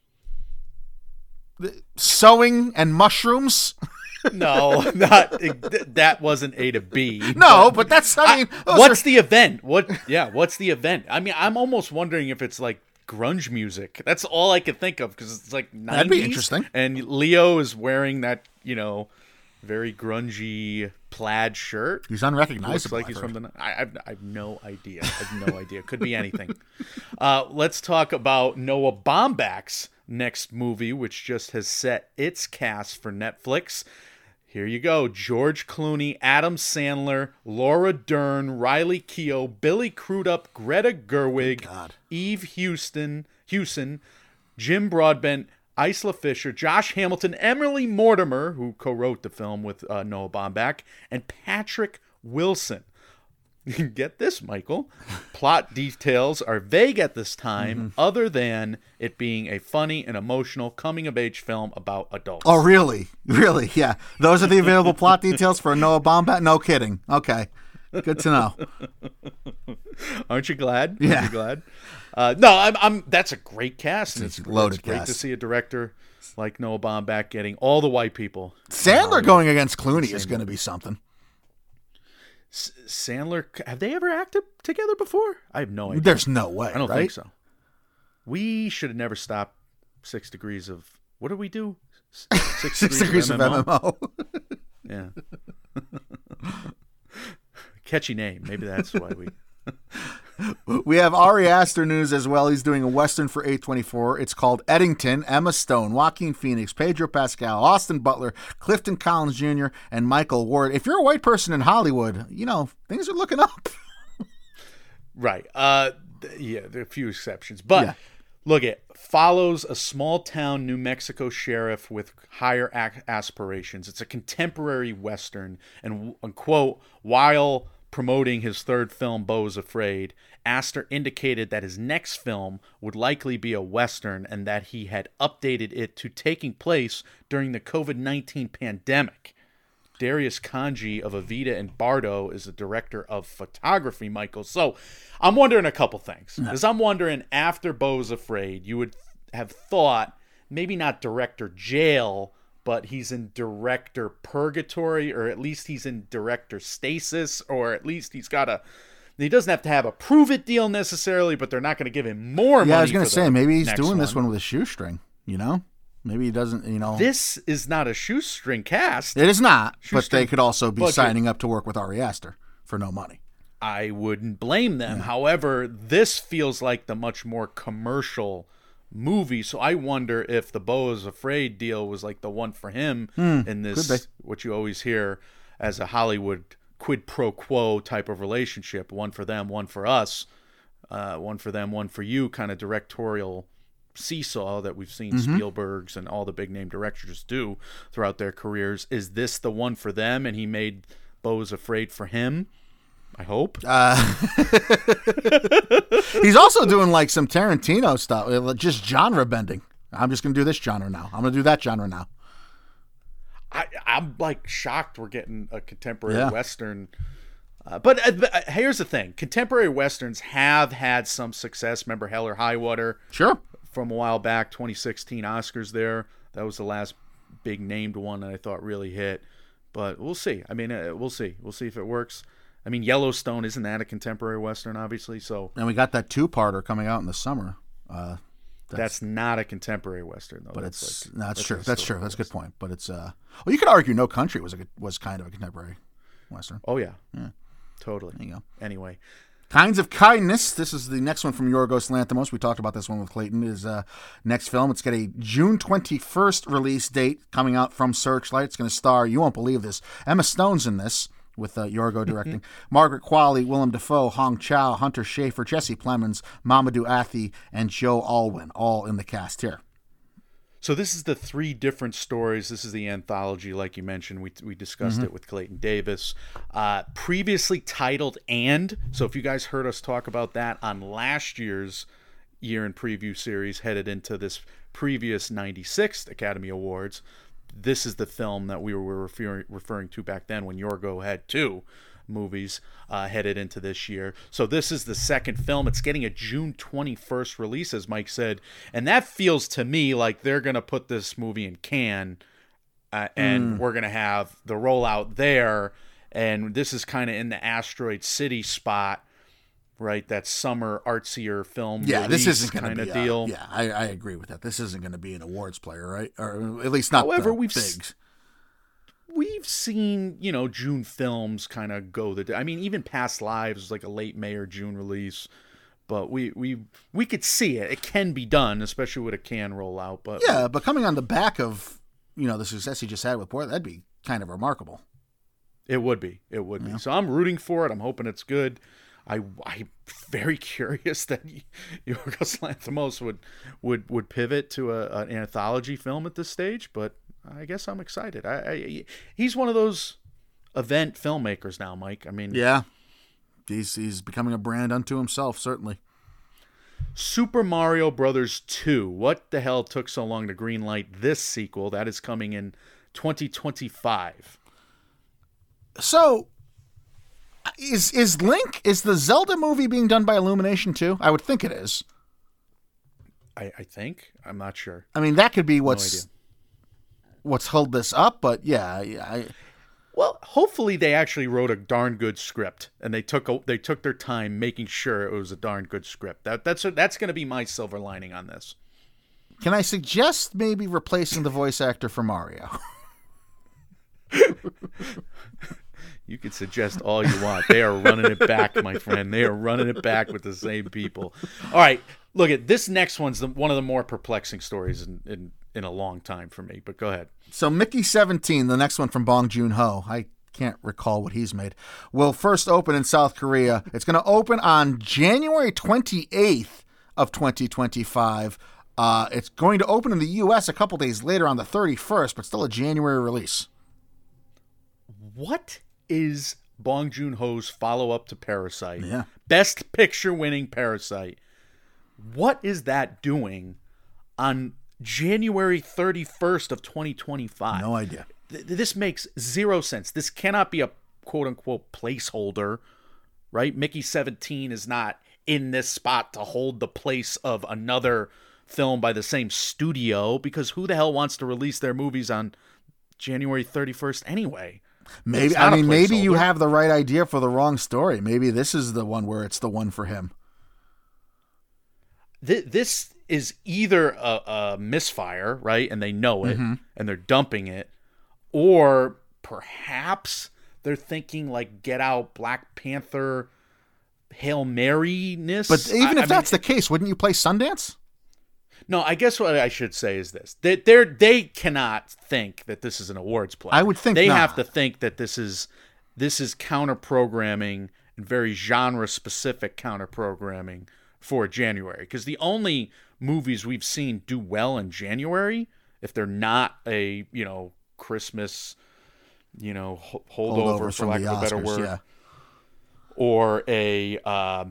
sewing and mushrooms. No, not that wasn't A to B. No, but, but that's, I mean... I, what's are... the event? What? Yeah, what's the event? I mean, I'm almost wondering if it's, like, grunge music. That's all I could think of, because it's, like, nineties. That'd be interesting. And Leo is wearing that, you know... very grungy plaid shirt. He's unrecognizable. Looks like he's from the. I, I've, I have no idea. I have no idea. Could be anything. Uh, let's talk about Noah Baumbach's next movie, which just has set its cast for Netflix. Here you go: George Clooney, Adam Sandler, Laura Dern, Riley Keough, Billy Crudup, Greta Gerwig, Eve Houston, Houston, Jim Broadbent, Isla Fisher, Josh Hamilton, Emily Mortimer, who co-wrote the film with uh, Noah Baumbach, and Patrick Wilson. Get this, Michael. Plot details are vague at this time, mm-hmm. other than it being a funny and emotional coming-of-age film about adults. Oh, really? Really? Yeah. Those are the available plot details for Noah Baumbach? No kidding. Okay. Good to know. Aren't you glad? Yeah. Aren't you glad? Uh, no, I'm, I'm. That's a great cast. And it's it's loaded it's great cast. to see a director like Noah Baumbach getting all the white people. Sandler going against Clooney is going to be something. S- Sandler, have they ever acted together before? I have no idea. There's no way. I don't right? think so. We should have never stopped Six Degrees of. What did we do? Six, Six Degrees of M M O. Yeah. Catchy name. Maybe that's why we. We have Ari Aster news as well. He's doing a Western for A twenty-four. It's called Eddington. Emma Stone, Joaquin Phoenix, Pedro Pascal, Austin Butler, Clifton Collins Junior, and Michael Ward. If you're a white person in Hollywood, you know, things are looking up. Right. Uh, yeah, there are a few exceptions. But yeah. Look, it follows a small town New Mexico sheriff with higher ac- aspirations. It's a contemporary Western, and, and quote, while promoting his third film, Beau is Afraid, Aster indicated that his next film would likely be a Western and that he had updated it to taking place during the covid nineteen pandemic. Darius Kanji of Evita and Bardo is the director of photography, Michael. So I'm wondering a couple things. Because I'm wondering, after Beau is Afraid, you would have thought maybe not director jail, but he's in director purgatory, or at least he's in director stasis, or at least he's got a... He doesn't have to have a prove-it deal necessarily, but they're not going to give him more money. Yeah, I was going to to say, maybe he's doing this one with a shoestring, you know? Maybe he doesn't, you know. This is not a shoestring cast. It is not, but Shoestring they could also be budget. signing up to work with Ari Aster for no money. I wouldn't blame them. However, this feels like the much more commercial movie, so I wonder if the Beau is Afraid deal was like the one for him in could be. this, what you always hear as a Hollywood quid pro quo type of relationship, one for them, one for us, uh, one for them, one for you kind of directorial seesaw that we've seen Mm-hmm. Spielberg's and all the big name directors do throughout their careers. Is this the one for them, and he made Beau is Afraid for him? I hope. Uh, he's also doing like some Tarantino stuff, uh, just genre bending. I'm just going to do this genre now. I'm going to do that genre now. I, I'm like shocked we're getting a contemporary Yeah. Western. Uh, but, uh, but uh, here's the thing. Contemporary Westerns have had some success. Remember Hell or High Water Sure. from a while back, twenty sixteen Oscars there. That was the last big named one that I thought really hit. But we'll see. I mean, uh, we'll see. We'll see if it works. I mean, Yellowstone, isn't that a contemporary Western, obviously? So And we got that two-parter coming out in the summer. Uh, that's, not a contemporary Western, though. but That's it's like- no, that's, that's true. a That's true. historical That's a good Western. point. But it's uh, well, you could argue No Country was a good, was kind of a contemporary Western. Oh, yeah. Totally. There you go. Anyway. Kinds of Kindness. This is the next one from Yorgos Lanthimos. We talked about this one with Clayton. Is uh, next film. It's got a June twenty-first release date coming out from Searchlight. It's going to star, you won't believe this, Emma Stone's in this with uh, Yorgo directing. Margaret Qualley, Willem Dafoe, Hong Chow, Hunter Schafer, Jesse Plemons, Mamadou Athie, and Joe Alwyn, all in the cast here. So this is the three different stories. This is the anthology, like you mentioned. We we discussed Mm-hmm. it with Clayton Davis. Uh, previously titled And. So if you guys heard us talk about that on last year's year in preview series, headed into this previous ninety-sixth Academy Awards, this is the film that we were referring, referring to back then when Yorgo had two movies uh, headed into this year. So this is the second film. It's getting a June twenty-first release, as Mike said. And that feels to me like they're going to put this movie in Cannes uh, and we're going to have the rollout there. And this is kind of in the Asteroid City spot, right? That summer artsier film Yeah, this release isn't going kind to of be a, deal. Yeah, I, I agree with that. This isn't going to be an awards player, right? Or at least not However, the we've s- bigs. We've seen, you know, June films kind of go the. I mean, even Past Lives was like a late May or June release, but we we we could see it. It can be done, especially with a can rollout. But Yeah, but coming on the back of, you know, the success he just had with Boy, that'd be kind of remarkable. it would be, it would be. So I'm rooting for it. I'm hoping it's good. I I'm very curious that Yorgos Lanthimos would would would pivot to a, an anthology film at this stage, but I guess I'm excited. I, I he's one of those event filmmakers now, Mike. I mean, Yeah. He's he's becoming a brand unto himself, certainly. Super Mario Brothers two. What the hell took so long to greenlight this sequel? That is coming in twenty twenty-five. So is is Link, is the Zelda movie being done by Illumination too? I would think it is. I, I think. I'm not sure. I mean, that could be idea. what's what's held this up, but yeah, I, Well, hopefully they actually wrote a darn good script, and they took a, they took their time making sure it was a darn good script. That that's that's going to be my silver lining on this. can I suggest maybe replacing the voice actor for Mario? You can suggest all you want. They are running it back, my friend. They are running it back with the same people. All right, look at this next one's the, one of the more perplexing stories in, in in a long time for me. But go ahead. So Mickey seventeen, the next one from Bong Joon-ho, I can't recall what he's made, will first open in South Korea. It's going to open on January twenty-eighth of twenty twenty-five. Uh, it's going to open in the U S a couple days later on the thirty-first, but still a January release. What is Bong Joon-ho's follow-up to Parasite? Yeah. Best Picture winning Parasite. What is that doing on January thirty-first of twenty twenty-five? No idea. Th- this makes zero sense. This cannot be a quote-unquote placeholder, right? Mickey seventeen is not in this spot to hold the place of another film by the same studio, because who the hell wants to release their movies on January thirty-first anyway? Maybe It's I not a mean maybe you placeholder. have the right idea for the wrong story. Maybe this is the one where it's the one for him. Th- this is either a, a misfire, right? And they know it, Mm-hmm. and they're dumping it, or perhaps they're thinking like Get Out, Black Panther, Hail Mary-ness. But even I- if I that's mean, the case, wouldn't you play Sundance? no, I guess what I should say is this: they they're, they cannot think that this is an awards play. I would think they not. have to think that this is this is counter programming and very genre specific counter programming for January. Because the only movies we've seen do well in January, if they're not a you know Christmas, you know ho- holdover Holdovers for from lack the of a better Oscars, word, yeah. or a uh,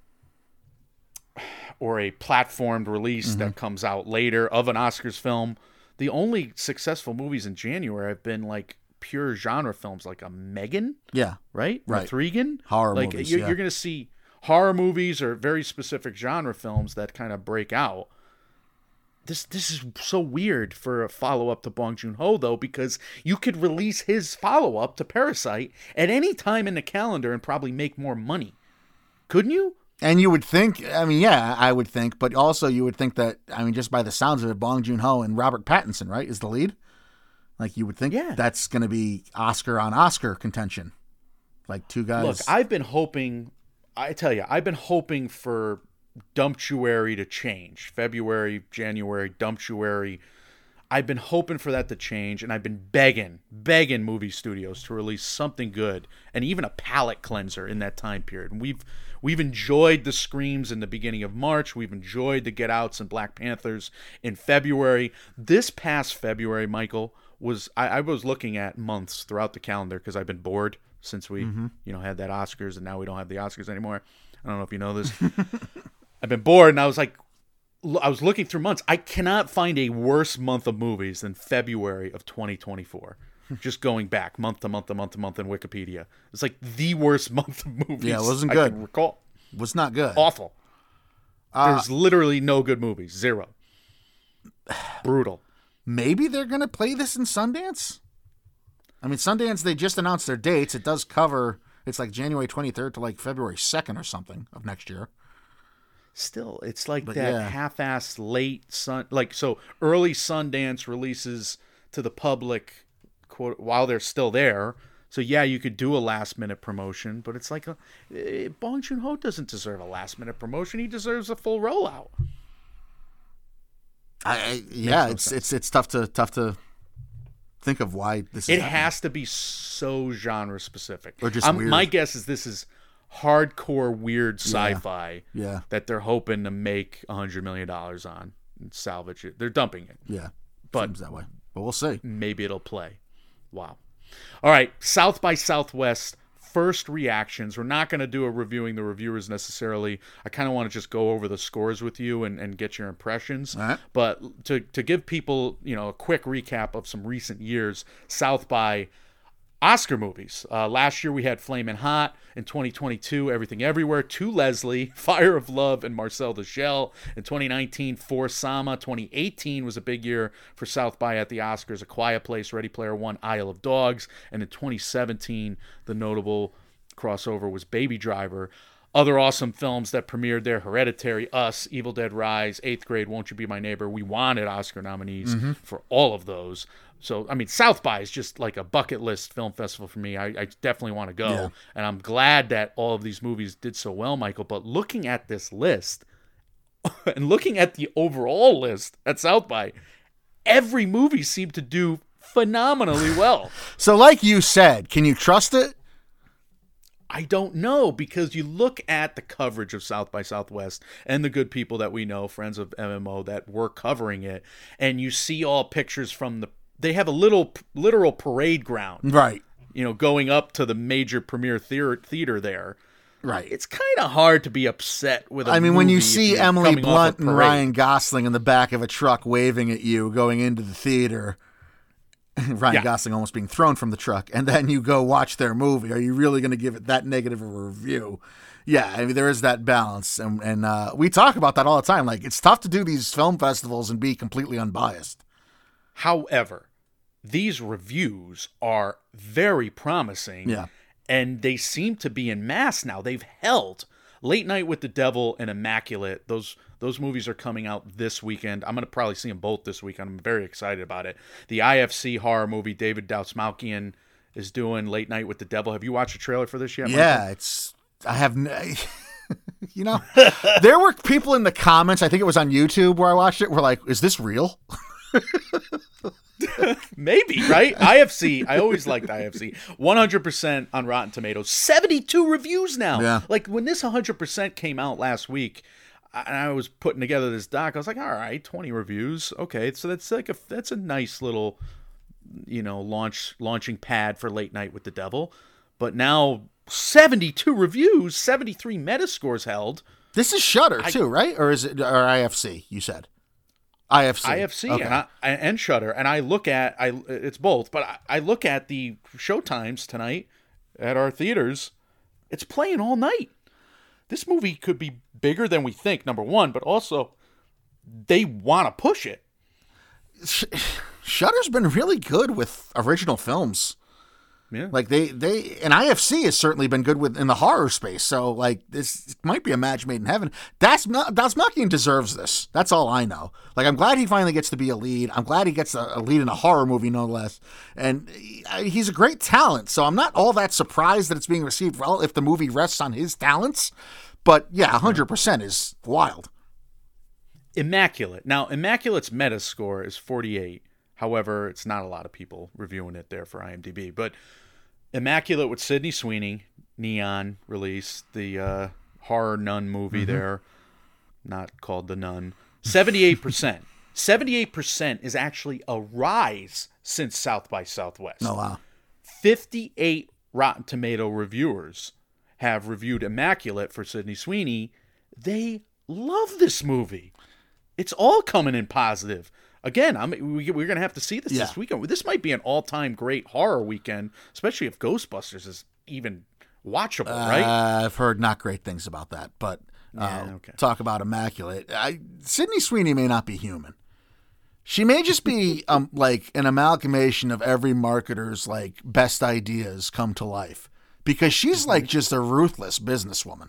or a platformed release Mm-hmm. that comes out later of an Oscars film. The only successful movies in January have been like pure genre films, like a Megan, Yeah. right? Right. With Regan, Horror like movies, You're, yeah. you're going to see horror movies or very specific genre films that kind of break out. This this is so weird for a follow up to Bong Joon-ho, though, because you could release his follow up to Parasite at any time in the calendar and probably make more money, couldn't you? And you would think, I mean, yeah, I would think, but also you would think that, I mean, just by the sounds of it, Bong Joon-ho and Robert Pattinson, right, is the lead? Like, you would think Yeah. that's going to be Oscar on Oscar contention. Like, two guys. Look, I've been hoping, I tell you, I've been hoping for Dumptuary to change. February, January, Dumptuary. I've been hoping for that to change, and I've been begging, begging movie studios to release something good, and even a palate cleanser in that time period. And we've we've enjoyed the Screams in the beginning of March. We've enjoyed the Get Outs and Black Panthers in February. This past February, Michael, was I, I was looking at months throughout the calendar because I've been bored since we you know had that Oscars, and now we don't have the Oscars anymore. I don't know if you know this. I've been bored, and I was like, I was looking through months. I cannot find a worse month of movies than February of twenty twenty-four. Just going back month to month to month to month in Wikipedia. It's like the worst month of movies Yeah, it wasn't I good. can recall. was not good. Awful. Uh, There's literally no good movies. Zero. Brutal. Maybe they're going to play this in Sundance? I mean, Sundance, they just announced their dates. It does cover, it's like January twenty-third to like February second or something of next year. Still, it's like But that yeah. half-assed late sun, like so early Sundance releases to the public, quote, while they're still there. So yeah, you could do a last-minute promotion, but it's like a, eh, Bong Joon-ho doesn't deserve a last-minute promotion. He deserves a full rollout. I, I yeah, no it's sense. it's it's tough to tough to think of why this is It happening. has to be so genre-specific. Or just I'm- weird. My guess is this is hardcore weird sci-fi Yeah. that they're hoping to make a hundred million dollars on and salvage it. They're dumping it. Yeah. But- Seems that way. But we'll see. Maybe it'll play. Wow. All right, South by Southwest, first reactions. We're not going to do a reviewing the reviewers necessarily. I kind of want to just go over the scores with you and, and get your impressions. All right. But to, to give people, you know, a quick recap of some recent years, South by Oscar movies. Uh, last year we had Flamin' Hot. In twenty twenty-two, Everything Everywhere, To Leslie, Fire of Love, and Marcel the Shell. In twenty nineteen, For Sama. twenty eighteen was a big year for South by at the Oscars. A Quiet Place, Ready Player One, Isle of Dogs. And in twenty seventeen, the notable crossover was Baby Driver. Other awesome films that premiered there: Hereditary, Us, Evil Dead Rise, Eighth Grade, Won't You Be My Neighbor. We wanted Oscar nominees for all of those. So, I mean, South by is just like a bucket list film festival for me. I, I definitely want to go. Yeah. And I'm glad that all of these movies did so well, Michael. But looking at this list and looking at the overall list at South by, every movie seemed to do phenomenally well. So like you said, can you trust it? I don't know, because you look at the coverage of South by Southwest and the good people that we know, friends of M M O, that were covering it, and you see all pictures from the, they have a little literal parade ground, Right. you know, going up to the major premiere theater, theater there. Right. It's kind of hard to be upset with a I mean, when movie you if see you're Emily coming off a Blunt and parade. Ryan Gosling in the back of a truck waving at you going into the theater, Ryan Yeah. Gosling almost being thrown from the truck, and then you go watch their movie, are you really going to give it that negative of a review? Yeah, I mean, there is that balance, and, and uh, we talk about that all the time. Like, it's tough to do these film festivals and be completely unbiased. However, these reviews are very promising. Yeah. And they seem to be in mass now. They've held. Late Night with the Devil and Immaculate. Those those movies are coming out this weekend. I'm going to probably see them both this weekend. I'm very excited about it. The I F C horror movie David Dastmalchian is doing, Late Night with the Devil. Have you watched a trailer for this yet, Michael? Yeah, it's, I have, n- you know, there were people in the comments, I think it was on YouTube where I watched it, were like, is this real? Maybe, right? I F C. I always liked I F C. one hundred percent on Rotten Tomatoes. seventy-two reviews now. Yeah. Like, when this one hundred percent came out last week, and I was putting together this doc, I was like, all right, twenty reviews. Okay, so that's like a that's a nice little, you know, launch launching pad for Late Night with the Devil. But now seventy-two reviews, seventy-three Metascores held. This is Shudder too, right? Or is it, or I F C, you said? I F C. I F C Okay. and, I, and Shudder, and I look at I it's both, but I, I look at the showtimes tonight at our theaters. It's playing all night. This movie could be bigger than we think. Number one, but also they want to push it. Shudder's been really good with original films. Yeah, Like they, they, and I F C has certainly been good with in the horror space. So like this might be a match made in heaven. Das Dastmalchian deserves this. That's all I know. Like I'm glad he finally gets to be a lead. I'm glad he gets a, a lead in a horror movie, no less. And he, he's a great talent. So I'm not all that surprised that it's being received well if the movie rests on his talents. But yeah, one hundred percent is wild. Immaculate. Now, Immaculate's Metascore is forty-eight. However, it's not a lot of people reviewing it there for IMDb. But Immaculate with Sydney Sweeney, Neon release, the uh, horror nun movie Mm-hmm. there, not called The Nun. seventy-eight percent. seventy-eight percent is actually a rise since South by Southwest. Oh wow. fifty-eight Rotten Tomato reviewers have reviewed Immaculate for Sydney Sweeney. They love this movie. It's all coming in positive. Again, I'm, we, we're going to have to see this Yeah. this weekend. This might be an all-time great horror weekend, especially if Ghostbusters is even watchable, right? Uh, I've heard not great things about that, but uh, Yeah, okay. talk about Immaculate. I, Sydney Sweeney may not be human. She may just be um, like an amalgamation of every marketer's like best ideas come to life, because she's like just a ruthless businesswoman.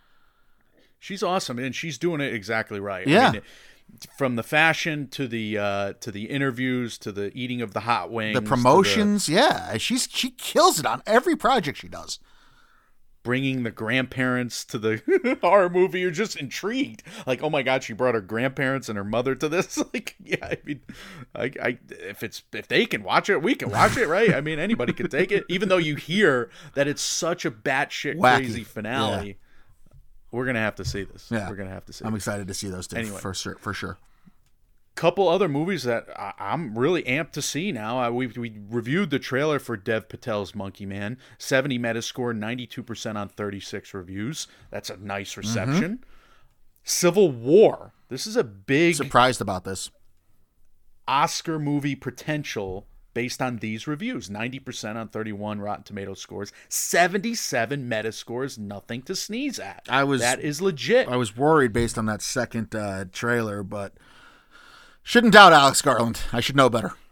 She's awesome, and she's doing it exactly right. Yeah. I mean, from the fashion to the uh, to the interviews to the eating of the hot wings, The to promotions, yeah, she's she kills it on every project she does. bringing the grandparents to the horror movie. You're just intrigued, like, oh my god, she brought her grandparents and her mother to this. Like, yeah, I mean, I, I if it's if they can watch it, we can watch it, right? I mean, anybody can take it, even though you hear that it's such a batshit Wacky. crazy finale. Yeah. We're gonna have to see this. Yeah, We're gonna have to see. I'm it. excited to see those two Anyway. for sure. For sure. Couple other movies that I, I'm really amped to see now. I, we we reviewed the trailer for Dev Patel's Monkey Man. seventy Metascore, ninety-two percent on thirty-six reviews. That's a nice reception. Mm-hmm. Civil War. This is a big Surprised about this. Oscar movie potential based on these reviews. ninety percent on thirty-one Rotten Tomato scores. seventy-seven Metascores, nothing to sneeze at. I was- That is legit. I was worried based on that second uh, trailer, but shouldn't doubt Alex Garland. I should know better.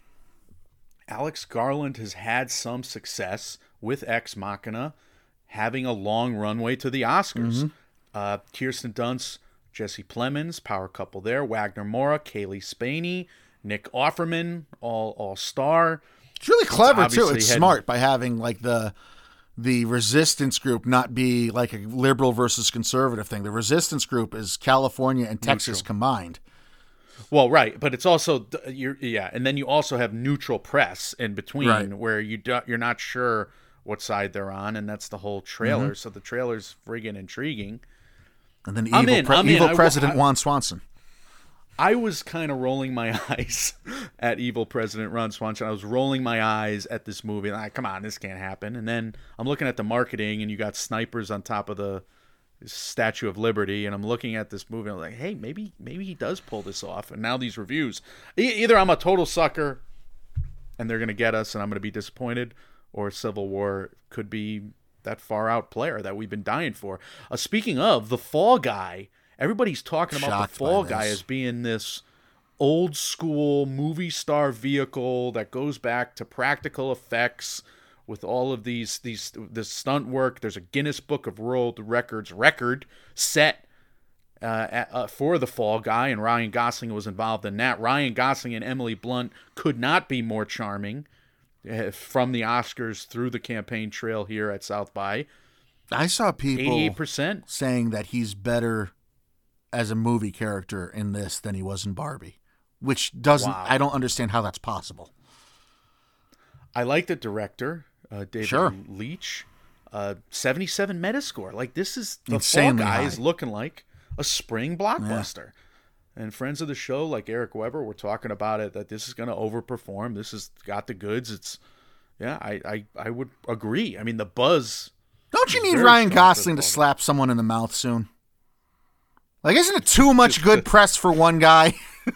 Alex Garland has had some success with Ex Machina, having a long runway to the Oscars. Uh, Kirsten Dunst, Jesse Plemons, power couple there. Wagner Moura, Kaylee Spaney, Nick Offerman, all all star. It's really clever too. obviously It's had- smart by having like the the resistance group not be like a liberal versus conservative thing. The resistance group is California and Texas combined. Well, right, but it's also you're yeah, and then you also have neutral press in between Right. where you do, you're not sure what side they're on, and that's the whole trailer. Mm-hmm. So the trailer's friggin' intriguing. And then I'm evil, in, pre- I'm in. evil I- President I- Juan Swanson. I was kind of rolling my eyes at evil President Ron Swanson. I was rolling my eyes at this movie. Like, come on, this can't happen. And then I'm looking at the marketing, and you got snipers on top of the Statue of Liberty, and I'm looking at this movie, and I'm like, hey, maybe maybe he does pull this off. And now these reviews, e- either I'm a total sucker, and they're gonna get us, and I'm gonna be disappointed, or Civil War could be that far out player that we've been dying for. Uh, speaking of the Fall Guy. Everybody's talking about Shocked the Fall by Guy this. as being this old school movie star vehicle that goes back to practical effects with all of these these this stunt work. There's a Guinness Book of World Records record set uh, at, uh, for the Fall Guy, and Ryan Gosling was involved in that. Ryan Gosling and Emily Blunt could not be more charming uh, from the Oscars through the campaign trail here at South by. I saw people eighty-eight percent. saying that he's better as a movie character in this than he was in Barbie, which doesn't, Wow. I don't understand how that's possible. I like the director, uh, David Sure. Leitch. Uh, seventy-seven Metascore. Like, this is the Insanely Fall Guy high. is looking like a spring blockbuster. And friends of the show, like Eric Weber, were talking about it, that this is going to overperform. This has got the goods. It's, yeah, I, I, I would agree. I mean, the buzz. Don't you is need very Ryan strong for Gosling the to Fall Guy. slap someone in the mouth soon? Like, isn't it too much good press for one guy?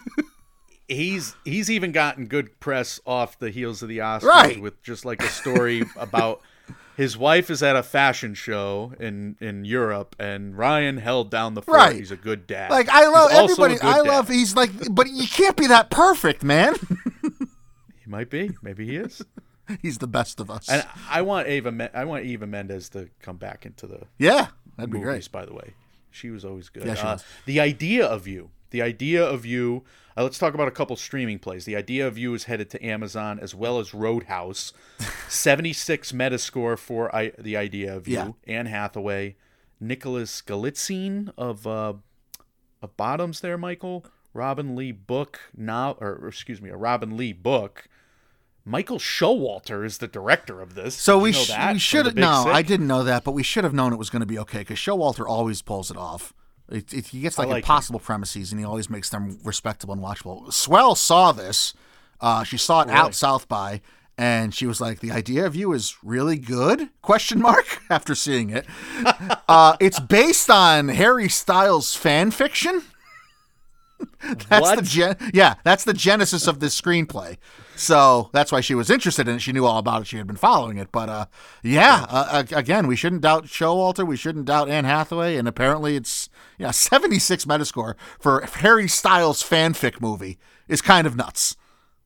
He's he's even gotten good press off the heels of the Oscars Right. with just like a story about his wife is at a fashion show in, in Europe, and Ryan held down the fort. Right. He's a good dad. Like, I love He's also a everybody. good I love, dad. he's like, but you can't be that perfect, man. He might be. Maybe he is. He's the best of us. And I want Ava. Me- I want Eva Mendes to come back into the yeah, that'd be movies. great. By the way, she was always good. Yeah, she uh, was. The idea of you. The idea of you. Uh, let's talk about a couple streaming plays. The idea of you is headed to Amazon as well as Roadhouse. seventy-six Metascore for I, the idea of you. Yeah. Anne Hathaway, Nicholas Galitzine of uh, of Bottoms. There, Michael. Robin Lee book now, or, or excuse me, a Robin Lee book. Michael Showalter is the director of this. So Did we, you know sh- that we from should The have, Big no, Sick? I didn't know that, but we should have known it was going to be okay because Showalter always pulls it off. It, it, he gets like, like impossible premises and he always makes them respectable and watchable. Swell saw this. Uh, she saw it Really? out South by, and she was like, "The idea of you is really good?" Question mark after seeing it. uh, it's based on Harry Styles fan fiction. That's What? the gen- yeah, that's the genesis of this screenplay. So that's why she was interested in it. She knew all about it. She had been following it. But uh, yeah, uh, again, we shouldn't doubt Showalter. We shouldn't doubt Anne Hathaway. And apparently, it's yeah, seventy-six Metascore for Harry Styles fanfic movie is kind of nuts.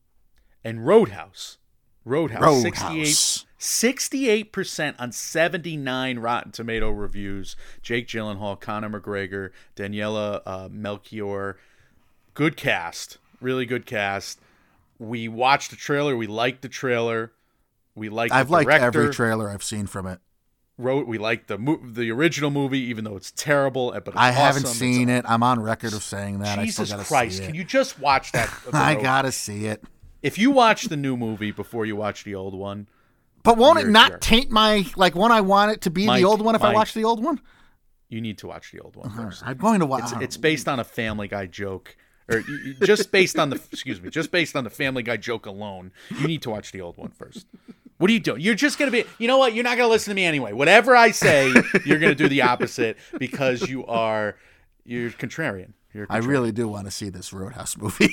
And Roadhouse. Roadhouse. Roadhouse. sixty-eight sixty-eight percent on seventy-nine Rotten Tomato reviews. Jake Gyllenhaal, Conor McGregor, Daniela uh, Melchior. Good cast. Really good cast. We watched the trailer. We liked the trailer. We liked I've the liked director. every trailer I've seen from it. Wrote, we liked the mo- the original movie, even though it's terrible. But it's I haven't awesome. seen It's, it. I'm on record of saying that. Jesus I still gotta Christ! see it. Can you just watch that? the I Road- gotta see it. If you watch the new movie before you watch the old one, But won't it You're- not you're- taint my like when I want it to be Mike, the old one if I Mike. watch the old one? you need to watch the old one first. I'm going to watch. It's, it's based on a Family Guy joke, or you- you- just based on the excuse me, just based on the Family Guy joke alone. You need to watch the old one first. What are you doing? You're just gonna be. You know what? You're not gonna listen to me anyway. Whatever I say, you're gonna do the opposite because you are you're contrarian. You're I contrarian. really do want to see this Roadhouse movie.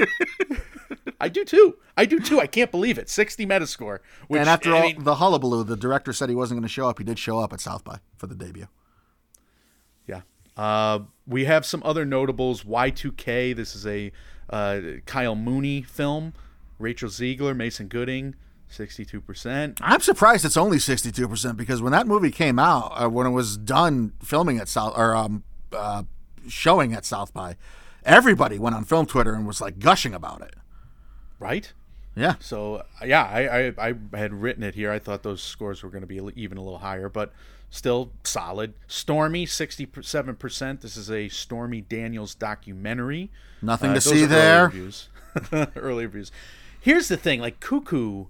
I do too. I do too. I can't believe it. sixty Metascore. Which, and after I all mean, the hullabaloo, the director said he wasn't going to show up. He did show up at South by for the debut. yeah. Uh, we have some other notables. Y two K. This is a uh, Kyle Mooney film. Rachel Ziegler, Mason Gooding, sixty-two percent. I'm surprised it's only sixty-two percent because when that movie came out, uh, when it was done filming at South or um, uh, showing at South by, everybody went on film Twitter and was like gushing about it. Right? Yeah. So yeah, I, I I had written it here. I thought those scores were going to be even a little higher, but still solid. Stormy, sixty-seven percent. This is a Stormy Daniels documentary. Nothing Uh, to those see are there. Early reviews. Early reviews. Here's the thing, like Cuckoo,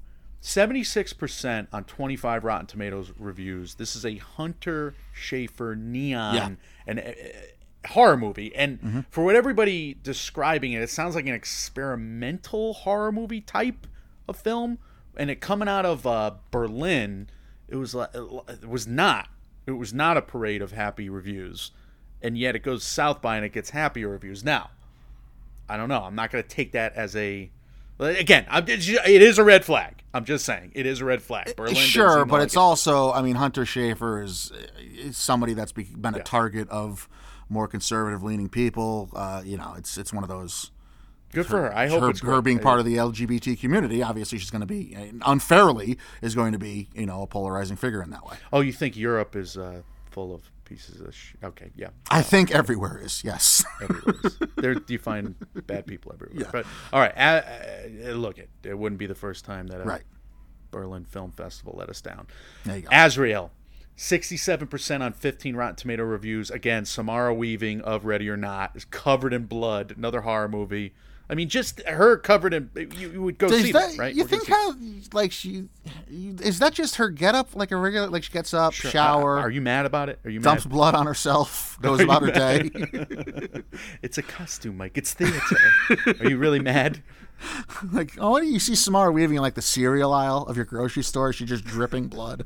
seventy-six percent on twenty-five Rotten Tomatoes reviews. This is a Hunter Schafer neon Yeah. and uh, horror movie. And Mm-hmm. for what everybody describing it, it sounds like an experimental horror movie type of film. And it coming out of uh, Berlin, it was like, it was not. It was not a parade of happy reviews. And yet it goes South by and it gets happier reviews. Now, I don't know. I'm not going to take that as a... Again, I'm, it is a red flag. I'm just saying. It is a red flag. Berlin didn't Sure, seem but like it's it. also, I mean, Hunter Schafer is, is somebody that's be, been a Yeah. target of more conservative-leaning people. Uh, you know, it's it's one of those... Good for her. I hope her, it's her being part of the L G B T community, obviously she's going to be, unfairly, is going to be, you know, a polarizing figure in that way. Oh, you think Europe is uh, full of pieces of sh- Okay, yeah. I think everywhere is, yes. Everywhere is. There, you find bad people everywhere. Yeah. But, all right. Uh, uh, look, it, it wouldn't be the first time that a Right. Berlin Film Festival let us down. There you go. Azrael, sixty-seven percent on fifteen Rotten Tomato reviews. Again, Samara Weaving of Ready or Not is covered in blood. Another horror movie. I mean, just her covered in. You, you would go Does see that, that, right? You We're gonna think see- how, like, she, is that just her getup, like a regular, like she gets up, Sure. shower, Uh, Are you mad about it? Are you dumps mad? blood on herself, goes Are about you her day? It's a costume, Mike. It's theater. Are you really mad? Like, oh, what do you see Samara Weaving in, like, the cereal aisle of your grocery store? She's just dripping blood.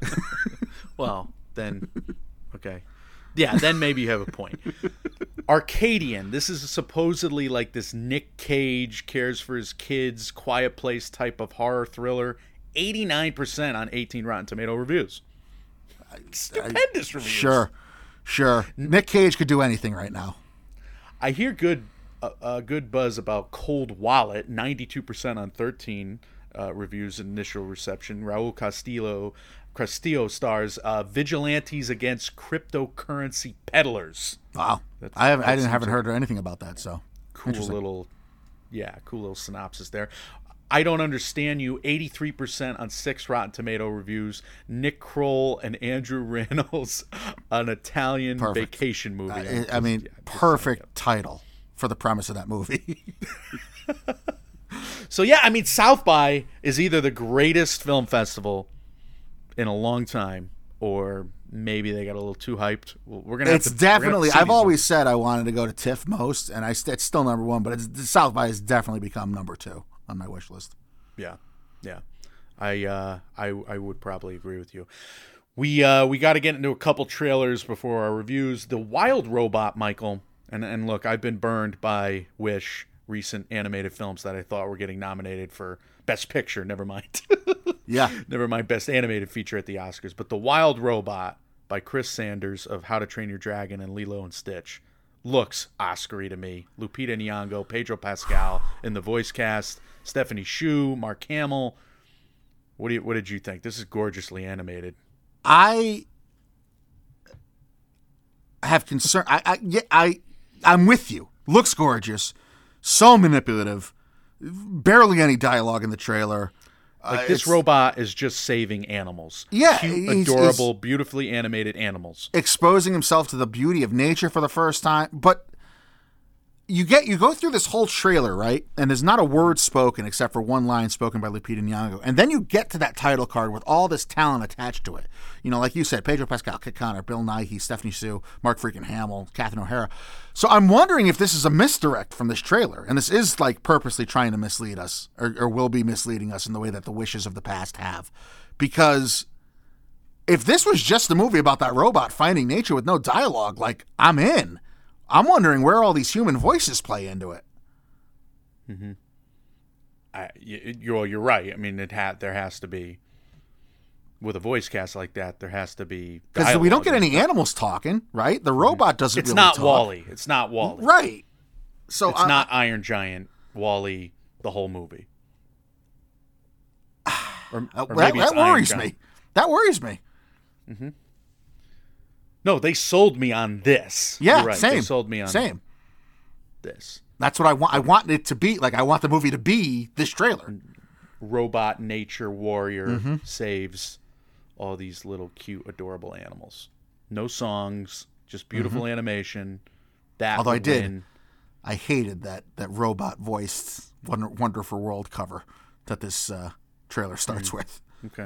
Well, then, okay. Yeah, then maybe you have a point. Arcadian. This is supposedly like this Nick Cage cares for his kids, Quiet Place type of horror thriller. eighty-nine percent on eighteen Rotten Tomato reviews. Stupendous reviews. Sure, sure. Nick Cage could do anything right now. I hear good uh, uh, good buzz about Cold Wallet. ninety-two percent on thirteen uh, reviews initial reception. Raul Castillo Castillo stars uh, vigilantes against cryptocurrency peddlers. Wow, That's- I haven't, I that didn't seems haven't like- heard anything about that. So Cool Interesting. little, yeah, cool little synopsis there. I Don't Understand You, eighty-three percent on six Rotten Tomato reviews. Nick Kroll and Andrew Reynolds, an Italian Perfect. vacation movie. I, I'm I just- mean, yeah, just perfect title for the premise of that movie. So yeah, I mean, South by is either the greatest film festival in a long time, or maybe they got a little too hyped. Well, We're gonna. Have It's to, we're gonna have to definitely. see I've these always said I wanted to go to TIFF most, and I st- it's still number one. But it's, South by has definitely become number two on my wish list. Yeah, yeah. I uh, I I would probably agree with you. We uh, we got to get into a couple trailers before our reviews. The Wild Robot, Michael, and and look, I've been burned by Wish recent animated films that I thought were getting nominated for Best Picture. Never mind, Yeah, never mind Best Animated Feature at the Oscars. But The Wild Robot by Chris Sanders of How to Train Your Dragon and Lilo and Stitch looks Oscar-y to me. Lupita Nyong'o, Pedro Pascal in the voice cast, Stephanie Hsu, Mark Hamill. What do you, what did you think? This is gorgeously animated. I have concern. I, I, yeah, I, I'm with you. Looks gorgeous, so manipulative. Barely any dialogue in the trailer. Like Uh, this it's robot is just saving animals. Yeah, Cute, he's- adorable, beautifully animated animals. exposing himself to the beauty of nature for the first time, but. You get you go through this whole trailer, right? And there's not a word spoken except for one line spoken by Lupita Nyong'o. And then you get to that title card with all this talent attached to it. You know, like you said, Pedro Pascal, Kit Connor, Bill Nighy, Stephanie Hsu, Mark freaking Hamill, Catherine O'Hara. So I'm wondering if this is a misdirect from this trailer, and this is like purposely trying to mislead us, or, or will be misleading us in the way that the wishes of the past have. Because if this was just a movie about that robot finding nature with no dialogue, like, I'm in. I'm wondering where all these human voices play into it. I, you, you're you're right. I mean, it ha- there has to be with a voice cast like that. There has to be Because we don't get dialogue. any animals talking, right? The robot doesn't It's really not talk. Wall-E. It's not Wall-E. Right. So It's I- not Iron Giant, Wall-E, the whole movie. Or, uh, or that, maybe it's that Iron worries Giant. me. That worries me. No, they sold me on this. Yeah, You're right. same. They sold me on Same. this. That's what I want. I want it to be. Like, I want the movie to be this trailer. Robot nature warrior Mm-hmm. saves all these little cute, adorable animals. No songs, just beautiful animation. That Mm-hmm. Although I would did. win. I hated that that robot voiced Wonder, Wonderful World cover that this uh, trailer starts with. Okay.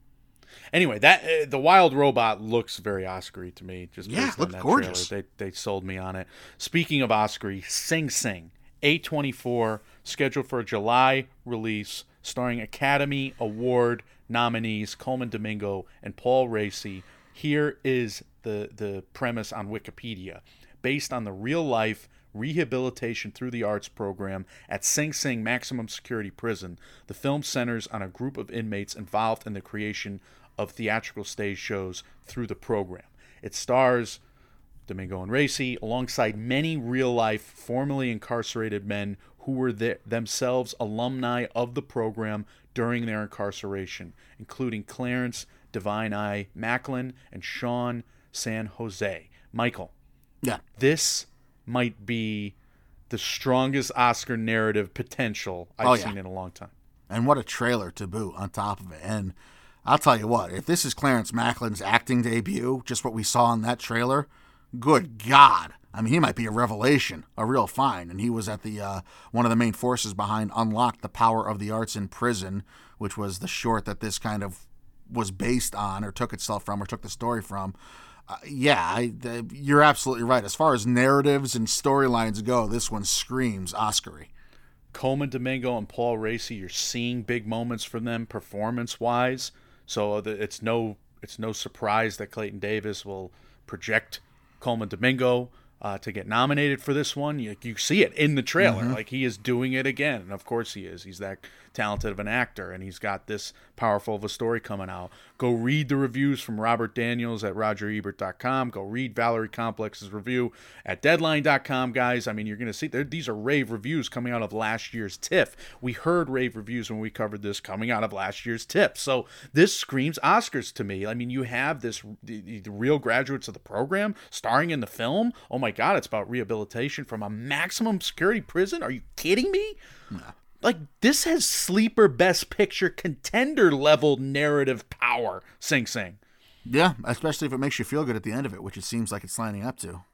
Anyway, that uh, the wild robot looks very Oscar-y to me. Just Yeah, based it on looks that gorgeous. trailer. They they sold me on it. Speaking of Oscar-y, Sing Sing, A twenty-four, scheduled for a July release, starring Academy Award nominees Coleman Domingo and Paul Raci. Here is the the premise on Wikipedia. Based on the real-life rehabilitation through the arts program at Sing Sing Maximum Security Prison, the film centers on a group of inmates involved in the creation of theatrical stage shows through the program. It stars Domingo and Raci alongside many real-life formerly incarcerated men who were the, themselves alumni of the program during their incarceration, including Clarence Divine Eye Macklin and Sean San Jose. Michael, Yeah. this might be the strongest Oscar narrative potential I've Oh, yeah. seen in a long time. And what a trailer to boot on top of it. And I'll tell you what, if this is Clarence Macklin's acting debut, just what we saw in that trailer, good God. I mean, he might be a revelation, a real find. And he was at the uh, one of the main forces behind Unlock the Power of the Arts in Prison, which was the short that this kind of was based on or took itself from or took the story from. Uh, yeah, I, the, you're absolutely right. As far as narratives and storylines go, this one screams Oscar-y. Coleman Domingo and Paul Raci, you're seeing big moments from them performance-wise. So the, it's no it's no surprise that Clayton Davis will project Coleman Domingo uh, to get nominated for this one. You, you see it in the trailer. Mm-hmm. Like, he is doing it again. And of course he is. He's that talented of an actor, and he's got this powerful of a story coming out. Go read the reviews from Robert Daniels at roger ebert dot com. Go read Valerie Complex's review at deadline dot com, guys. I mean, you're going to see these are rave reviews coming out of last year's TIFF. We heard rave reviews when we covered this coming out of last year's TIFF. So this screams Oscars to me. I mean, you have this the, the real graduates of the program starring in the film. Oh my God, it's about rehabilitation from a maximum security prison. Are you kidding me? Nah. Like, this has sleeper best picture contender level narrative power, Sing Sing. Yeah, especially if it makes you feel good at the end of it, which it seems like it's lining up to.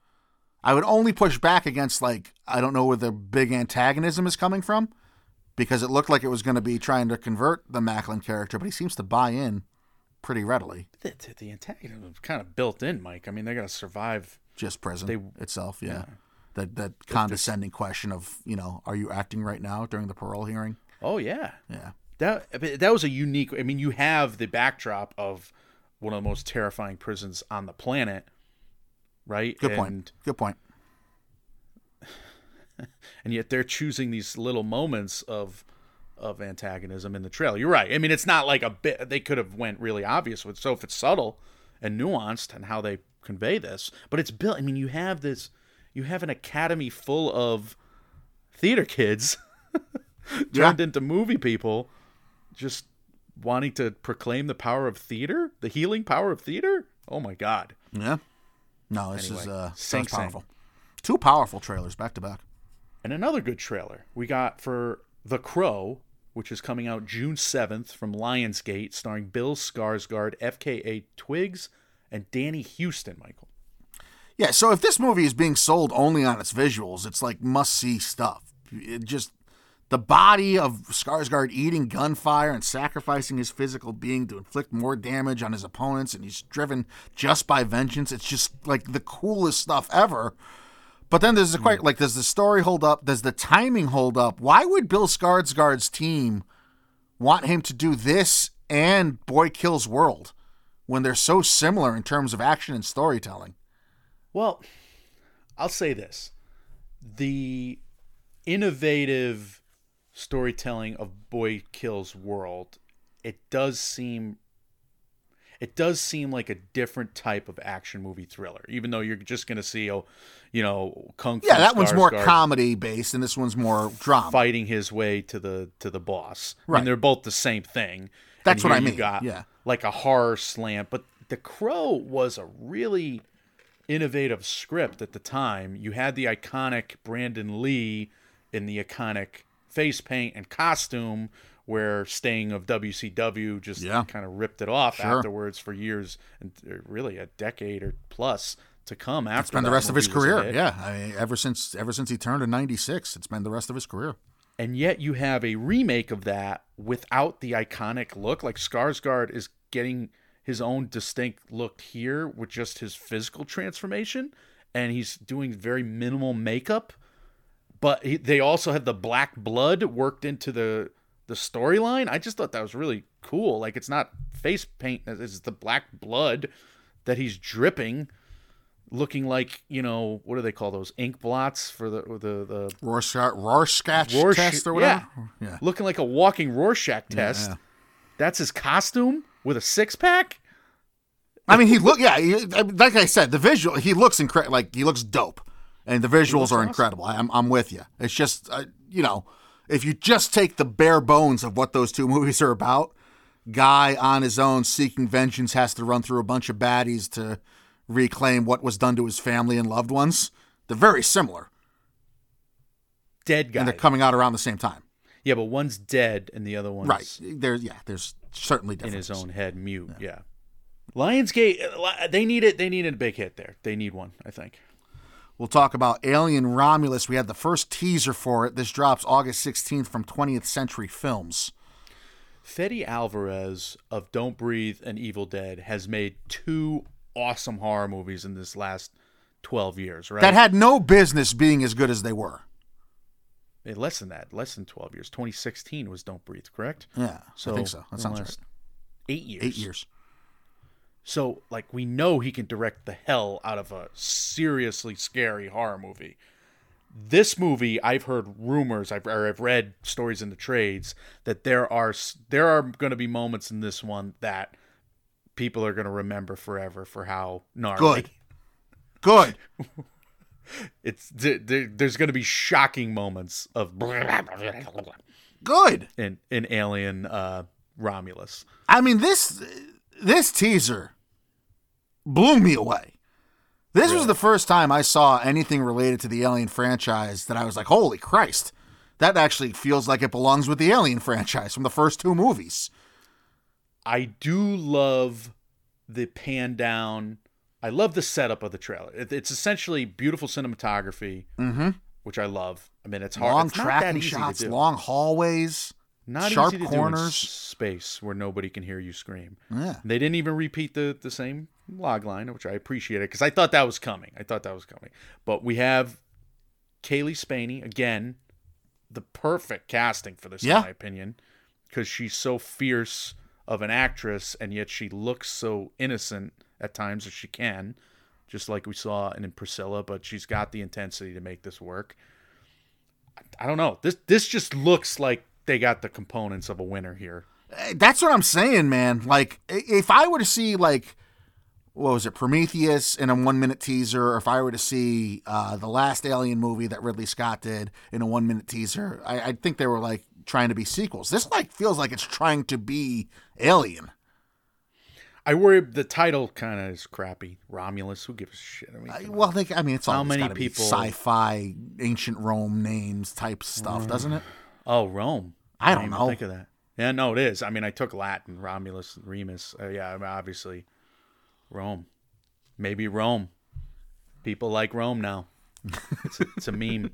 I would only push back against, like, I don't know where the big antagonism is coming from, because it looked like it was going to be trying to convert the Macklin character, but he seems to buy in pretty readily. The, the, the antagonism is kind of built in, Mike. I mean, they're going to survive. Just prison They- itself, yeah. yeah. That that condescending question of, you know, are you acting right now during the parole hearing? Oh, yeah. Yeah. That but that was a unique. I mean, you have the backdrop of one of the most terrifying prisons on the planet, right? Good and, point. Good point. And yet they're choosing these little moments of of antagonism in the trailer. You're right. I mean, it's not like a bit. They could have went really obvious with. So if it's subtle and nuanced and how they convey this, but it's built. I mean, you have this. You have an academy full of theater kids turned into movie people, just wanting to proclaim the power of theater, the healing power of theater. Oh my God! Yeah. No, this Anyway, is uh, Sing sounds Sing. powerful. Two powerful trailers back to back. And another good trailer we got for The Crow, which is coming out June seventh from Lionsgate, starring Bill Skarsgård, F K A Twigs, and Danny Houston. Michael. Yeah, so if this movie is being sold only on its visuals, it's like must-see stuff. It just the body of Skarsgård eating gunfire and sacrificing his physical being to inflict more damage on his opponents, and he's driven just by vengeance. It's just like the coolest stuff ever. But then there's the question, like, does the story hold up? Does the timing hold up? Why would Bill Skarsgård's team want him to do this and Boy Kills World when they're so similar in terms of action and storytelling? Well, I'll say this. The innovative storytelling of Boy Kills World, it does seem it does seem like a different type of action movie thriller, even though you're just going to see, oh, you know, Kung Fu Yeah, that one's more Skarsgård comedy based, and this one's more drama. fighting his way to the to the boss. I Right. mean, they're both the same thing. That's And what here I you mean, Got yeah. like a horror slant, but The Crow was a really innovative script at the time. You had the iconic Brandon Lee in the iconic face paint and costume, where Sting of W C W just Yeah. kind of ripped it off Sure. afterwards for years, and really a decade or plus to come after. It's been the that rest of his movie was a career. hit. Yeah, I mean, ever since ever since he turned in ninety-six, it's been the rest of his career. and yet you have a remake of that without the iconic look. Like Skarsgård is getting his own distinct look here with just his physical transformation, and he's doing very minimal makeup. But he, they also have the black blood worked into the the storyline. I just thought that was really cool. Like, it's not face paint, it's the black blood that he's dripping, looking like, you know, what do they call those ink blots for the the the Rorschach, Rorschach Rorsch- test or whatever. Yeah. yeah. looking like a walking Rorschach test. Yeah. That's his costume with a six pack. I mean, he look. Yeah, he, like I said, the visual. He looks incredible. Like, he looks dope, and the visuals are awesome. incredible. I'm I'm with you. It's just uh, you know, if you just take the bare bones of what those two movies are about, guy on his own seeking vengeance has to run through a bunch of baddies to reclaim what was done to his family and loved ones. They're very similar, Dead guy. and they're coming out around the same time. Yeah, but one's dead and the other one's Right. There's yeah. There's certainly in differences. his own head, mute. Yeah. yeah. Lionsgate, they need it. They needed a big hit there. They need one, I think. We'll talk about Alien Romulus. We had the first teaser for it. This drops August sixteenth from twentieth Century Films. Fede Alvarez of Don't Breathe and Evil Dead has made two awesome horror movies in this last twelve years, right? That had no business being as good as they were. Hey, less than that, less than twelve years. twenty sixteen was Don't Breathe, correct? Yeah, So I think so. That the sounds last right. Eight years. Eight years. So, like, we know he can direct the hell out of a seriously scary horror movie. This movie, I've heard rumors, I've or I've read stories in the trades that there are there are going to be moments in this one that people are going to remember forever for how gnarly. Good. Good. It's there, there's going to be shocking moments of Good. in in Alien uh, Romulus. I mean, this this teaser blew me away. This was Really? the first time I saw anything related to the Alien franchise that I was like, holy Christ. That actually feels like it belongs with the Alien franchise from the first two movies. I do love the pan down. I love the setup of the trailer. It, it's essentially beautiful cinematography, Mm-hmm. which I love. I mean, it's hard. Long it's not that tracking easy shots, to do. long hallways, not sharp easy to do in corners. s- space where nobody can hear you scream. Yeah. They didn't even repeat the, the same log line, which I appreciated because I thought that was coming. I thought that was coming. But we have Kaylee Spaney, again, the perfect casting for this, Yeah. in my opinion, because she's so fierce of an actress, and yet she looks so innocent at times as she can, just like we saw in Priscilla, but she's got the intensity to make this work. I, I don't know. This This just looks like they got the components of a winner here. That's what I'm saying, man. Like, if I were to see, like, what was it, Prometheus in a one-minute teaser, or if I were to see uh, the last Alien movie that Ridley Scott did in a one-minute teaser, I, I think they were, like, trying to be sequels. This, like, feels like it's trying to be Alien. I worry the title kind of is crappy. Romulus, who gives a shit? I mean, I, come on. well, they, I mean, it's all How many gotta be people- sci-fi, ancient Rome names type stuff, doesn't it? oh, Rome. I didn't don't even know. Think of that. Yeah, no, it is. I mean, I took Latin, Romulus, Remus. Uh, yeah, I mean, obviously, Rome. Maybe Rome. People like Rome now. It's a, it's a meme.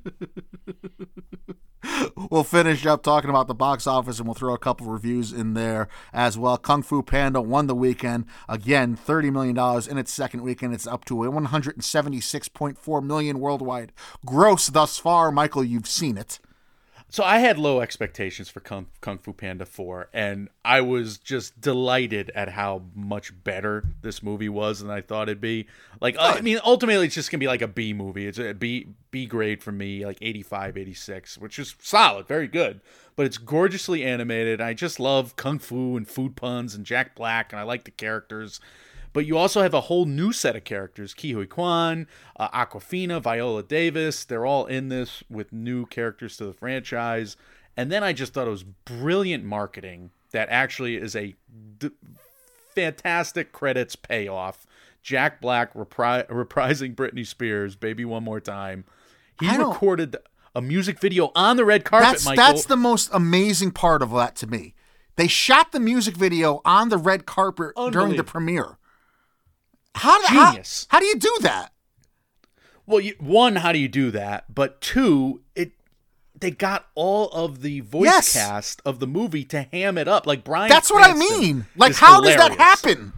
We'll finish up talking about the box office, and we'll throw a couple reviews in there as well. Kung Fu Panda won the weekend. Again, thirty million dollars in its second weekend. It's up to a one hundred seventy-six point four million dollars worldwide gross thus far. Michael, you've seen it. So I had low expectations for Kung, Kung Fu Panda four, and I was just delighted at how much better this movie was than I thought it'd be. Like, I mean, ultimately, it's just going to be like a B movie. It's a B, B grade for me, like eighty-five, eighty-six, which is solid, very good. But it's gorgeously animated. I just love Kung Fu and food puns and Jack Black, and I like the characters. But you also have a whole new set of characters. Ke Huy Quan, uh, Aquafina, Viola Davis. They're all in this with new characters to the franchise. And then I just thought it was brilliant marketing that actually is a d- fantastic credits payoff. Jack Black repri- reprising Britney Spears, Baby One More Time. He I don't- recorded a music video on the red carpet, That's Michael. that's the most amazing part of that to me. They shot the music video on the red carpet during the Unbelievable. premiere. How, how, Genius. how do you do that? Well, you, one, how do you do that? But two, it they got all of the voice Yes. cast of the movie to ham it up. Like Bryan That's what I Cranston mean. Like, is how does that hilarious. happen?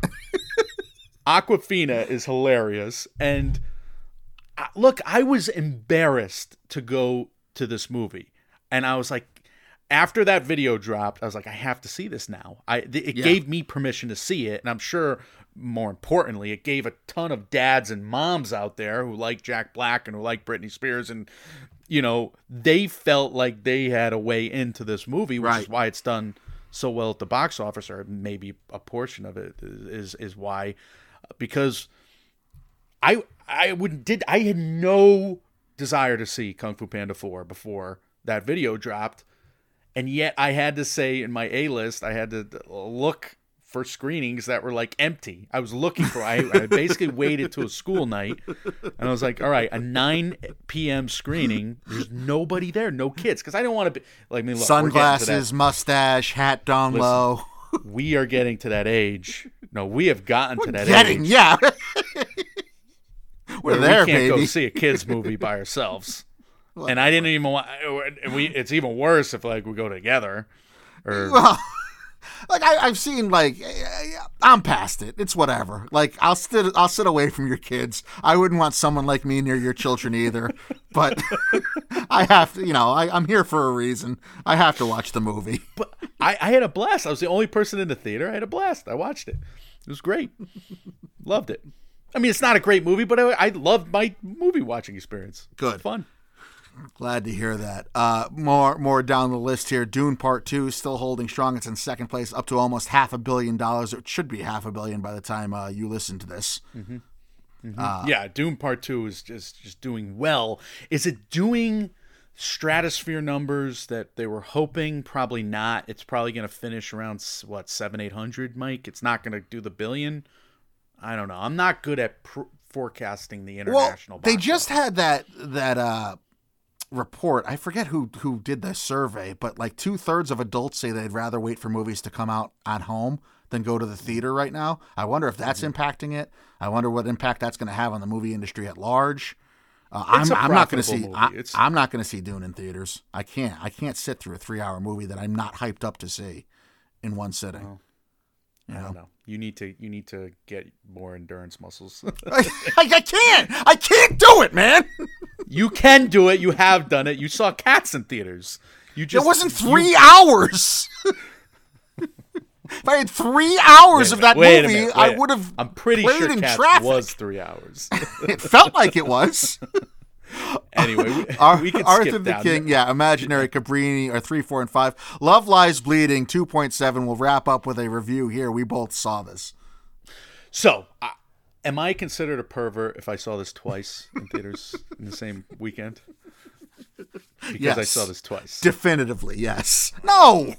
Aquafina is hilarious. And uh, look, I was embarrassed to go to this movie. And I was like, after that video dropped, I was like, I have to see this now. I th- It Yeah. gave me permission to see it. And I'm sure, more importantly, it gave a ton of dads and moms out there who like Jack Black and who like Britney Spears. And, you know, they felt like they had a way into this movie, which Right. is why it's done so well at the box office, or maybe a portion of it is is why. Because I I would did I had no desire to see Kung Fu Panda four before that video dropped, and yet I had to say in my A list I had to look for screenings that were like empty. I was looking for I, I basically waited to a school night, and I was like, all right, a nine p.m. screening. There's nobody there, no kids, because I don't want to be like I mean, look, we're getting to that- Sunglasses, mustache, hat down Listen, low. we are getting to that age. No, we have gotten to that Getting, age. yeah. We're where there, we can't baby. go see a kids movie by ourselves. And I didn't even want. We it's even worse if like we go together. Or Well, like I, I've seen, like I'm past it. It's whatever. Like I'll sit, I'll sit away from your kids. I wouldn't want someone like me near your children either. But I have to, you know, I, I'm here for a reason. I have to watch the movie. but I, I had a blast. I was the only person in the theater. I had a blast. I watched it. It was great. Loved it. I mean, it's not a great movie, but I, I loved my movie watching experience. Good. Fun. Glad to hear that. Uh, more, more down the list here. Dune Part Two still holding strong. It's in second place, up to almost half a billion dollars. It should be half a billion by the time uh, you listen to this. Uh, yeah, Doom Part Two is just just doing well. Is it doing stratosphere numbers that they were hoping? Probably not. It's probably going to finish around s- what seven, eight hundred. Mike, it's not going to do the billion. I don't know. I'm not good at pr- forecasting the Well, international. they box just office. had that that uh, report. I forget who who did the survey, but like two thirds of adults say they'd rather wait for movies to come out at home than go to the theater right now. I wonder if that's Mm-hmm. impacting it. I wonder what impact that's going to have on the movie industry at large. Uh, I'm It's a I'm not going to profitable see movie. I, It's- I'm not going to see Dune in theaters. I can't. I can't sit through a three hour movie that I'm not hyped up to see in one sitting. You I know? don't know. You need to you need to get more endurance muscles. I, I can't. I can't do it, man. You can do it. You have done it. You saw Cats in theaters. You just It wasn't you- three hours. If I had three hours of that Wait a movie, minute, I wait. would have. I'm pretty played sure in Cats traffic. was three hours. It felt like it was. Anyway, we, Ar- we can Arthur skip the down. King, yeah, Imaginary Cabrini are three, four, and five. Love Lies Bleeding, two point seven. We'll wrap up with a review here. We both saw this. So, uh, am I considered a pervert if I saw this twice in theaters in the same weekend? Because Yes. I saw this twice. Definitively, yes. No.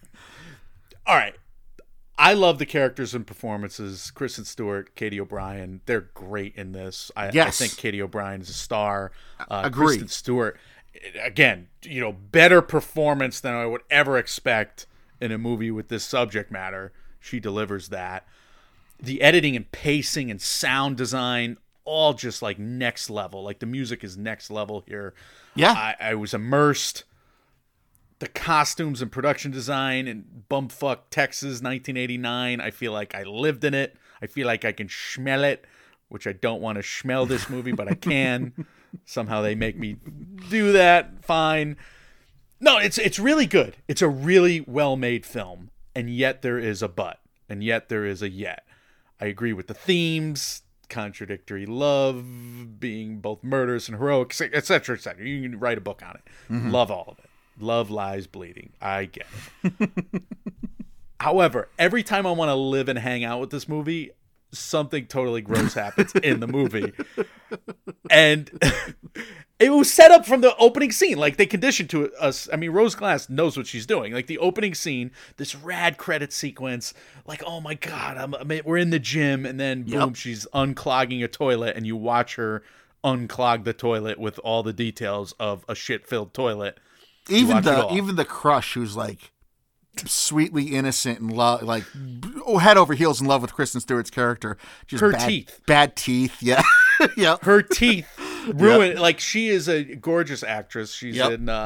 All right. I love the characters and performances. Kristen Stewart, Katie O'Brien, they're great in this. I, Yes. I think Katie O'Brien is a star. Uh, Agree. Kristen Stewart, again, you know, better performance than I would ever expect in a movie with this subject matter. She delivers that. The editing and pacing and sound design, all just like next level. Like the music is next level here. Yeah. I, I was immersed. The costumes and production design in bumfuck Texas nineteen eighty-nine, I feel like I lived in it. I feel like I can smell it, which I don't want to smell this movie, but I can. Somehow they make me do that. Fine. No, it's it's really good. It's a really well-made film, and yet there is a but, and yet there is a yet. I agree with the themes, contradictory love, being both murderous and heroic, et cetera, et cetera. You can write a book on it. Love all of it. Love Lies Bleeding. I get it. However, every time I want to live and hang out with this movie, something totally gross happens in the movie. And it was set up from the opening scene. Like, they conditioned to us. I mean, Rose Glass knows what she's doing. Like, the opening scene, this rad credit sequence, like, oh my God, I'm, I mean, we're in the gym. And then, boom, Yep. she's unclogging a toilet. And you watch her unclog the toilet with all the details of a shit-filled toilet. Even watch it the all. even the crush who's like sweetly innocent and love, like oh, head over heels in love with Kristen Stewart's character. Just Her bad, teeth. bad teeth. Yeah, yeah. Her teeth ruin. Like, she is a gorgeous actress. She's Yep. in uh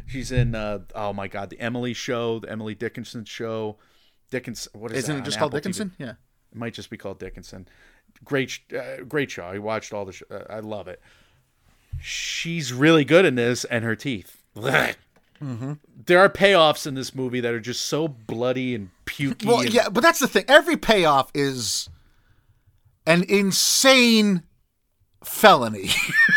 She's in uh, oh my god, the Emily Show, the Emily Dickinson Show. Dickinson, what is Isn't that it just on called Apple T V? Dickinson? Yeah. It might just be called Dickinson. Great, sh- uh, great show. I watched all the. Sh- uh, I love it. She's really good in this, and her teeth. Mm-hmm. There are payoffs in this movie that are just so bloody and pukey. Well, and- yeah, but that's the thing. Every payoff is an insane felony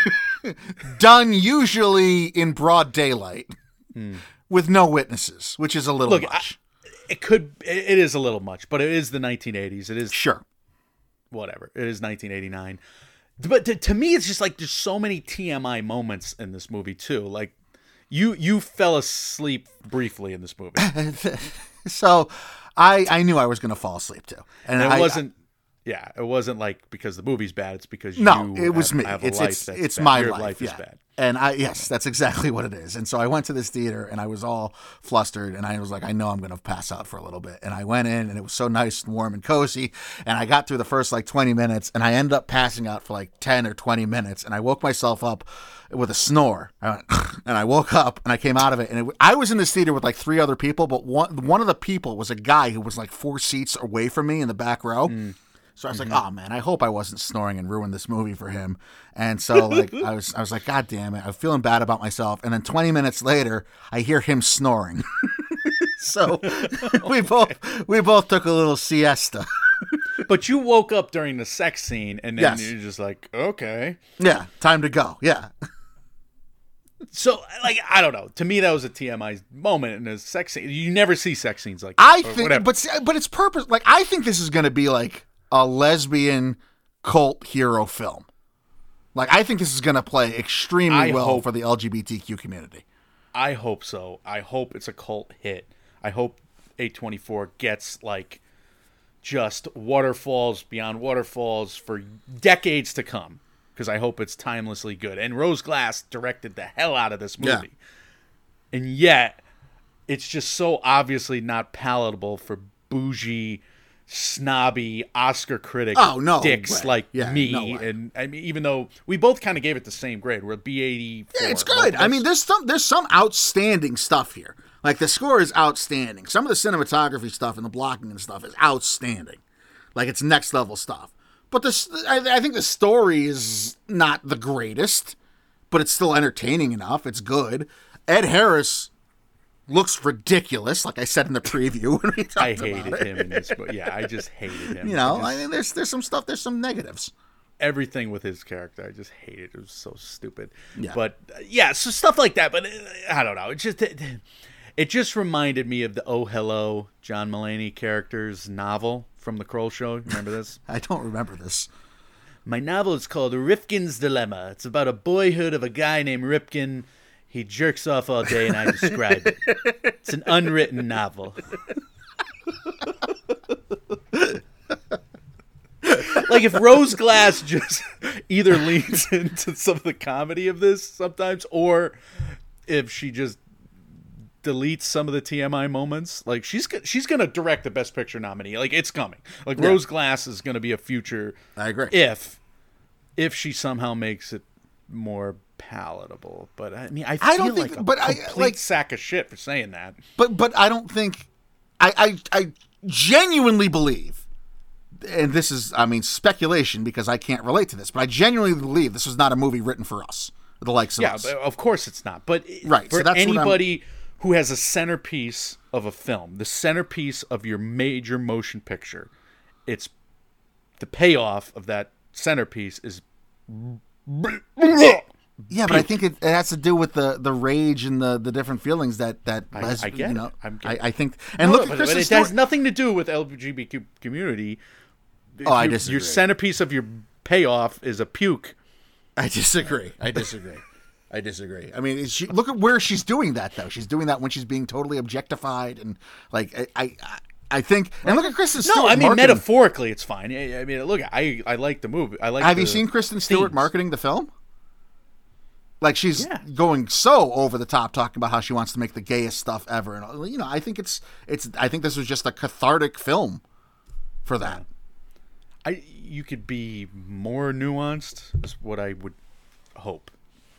done usually in broad daylight with no witnesses, which is a little Look, much. I, it could. It, it is a little much, but it is the nineteen eighties. It is Sure. whatever. It is nineteen eighty-nine. But to, to me, it's just like there's so many T M I moments in this movie too. Like you you fell asleep briefly in this movie. So I I knew I was going to fall asleep too. And And it I, wasn't. Yeah, it wasn't like because the movie's bad. It's because No, you it was have, me. have a It's life it's that's it's bad. my Your life. life yeah. is bad. And I yes, that's exactly what it is. And so I went to this theater and I was all flustered and I was like, I know I'm going to pass out for a little bit. And I went in and it was so nice and warm and cozy. And I got through the first like twenty minutes and I ended up passing out for like ten or twenty minutes. And I woke myself up with a snore. I went, and I woke up and I came out of it. And it, I was in this theater with like three other people, but one one of the people was a guy who was like four seats away from me in the back row. Mm. So I was like, oh man, I hope I wasn't snoring and ruined this movie for him. And so like I was I was like, God damn it, I'm feeling bad about myself. And then twenty minutes later, I hear him snoring. So we both we both took a little siesta. But you woke up during the sex scene, and then Yes. you're just like, okay. Yeah, time to go. Yeah. So, like, I don't know. To me, that was a T M I moment in a sex scene. You never see sex scenes like I that, or think whatever. but see, but it's purpose like I think this is going to be like a lesbian cult hero film. Like I think this is going to play extremely I well hope- for the L G B T Q community. I hope so. I hope it's a cult hit. I hope A twenty-four gets, like, just waterfalls beyond waterfalls for decades to come. Because I hope it's timelessly good. And Rose Glass directed the hell out of this movie. Yeah. And yet, it's just so obviously not palatable for bougie, snobby, Oscar critic Oh, no dicks way. like Yeah, me. no way. And I mean, even though we both kind of gave it the same grade, we're B eighty-four. Yeah, it's good. I mean, there's some there's some outstanding stuff here. Like the score is outstanding. Some of the cinematography stuff and the blocking and stuff is outstanding. Like it's next level stuff. But this, I, I think the story is not the greatest, but it's still entertaining enough. It's good. Ed Harris looks ridiculous, like I said in the preview when we talked I about hated it. him in this, but yeah, I just hated him. You know, I just- I mean, there's there's some stuff. There's some negatives. everything with his character, I just hated. It was so stupid. Yeah. But uh, yeah, so stuff like that. But uh, I don't know. It just it, it just reminded me of the Oh Hello John Mulaney character's novel from the Kroll Show. Remember this? I don't remember this. My novel is called Rifkin's Dilemma. It's about a boyhood of a guy named Rifkin. He jerks off all day, and I describe it. It's an unwritten novel. Like if Rose Glass just either leans into some of the comedy of this sometimes, or if she just deletes some of the T M I moments, like she's go- she's gonna direct the Best Picture nominee. Like it's coming. Like Yeah. Rose Glass is gonna be a future. I agree. If if she somehow makes it more palatable, but I mean, I feel I don't like think- a but I- complete like- sack of shit for saying that. But but I don't think I, I I genuinely believe, and this is I mean speculation because I can't relate to this, but I genuinely believe this was not a movie written for us, the likes of Yeah, us. but of course it's not. But Right, for so that's what I'm- anybody who has a centerpiece of a film, the centerpiece of your major motion picture, it's the payoff of that centerpiece is. Yeah, but I think it, it has to do with the, the rage and the, the different feelings that that I- les- I get you it. know, I'm I, getting I think and No, look but, at but Kristen it Stewart. has nothing to do with L G B T Q community. Oh, I Your- disagree. Your centerpiece of your payoff is a puke. I disagree. I disagree. I disagree. I mean, she, look at where she's doing that though. She's doing that when she's being totally objectified and like I I, I think and look at Kristen Stewart. No, I mean marketing. metaphorically, it's fine. I, I mean, look, I I like the movie. I like. Have the you seen Kristen Stewart themes. marketing the film? Like she's Yeah. going so over the top, talking about how she wants to make the gayest stuff ever, and all- you know, I think it's it's. I think this was just a cathartic film for that. I you could be more nuanced. Is what I would hope.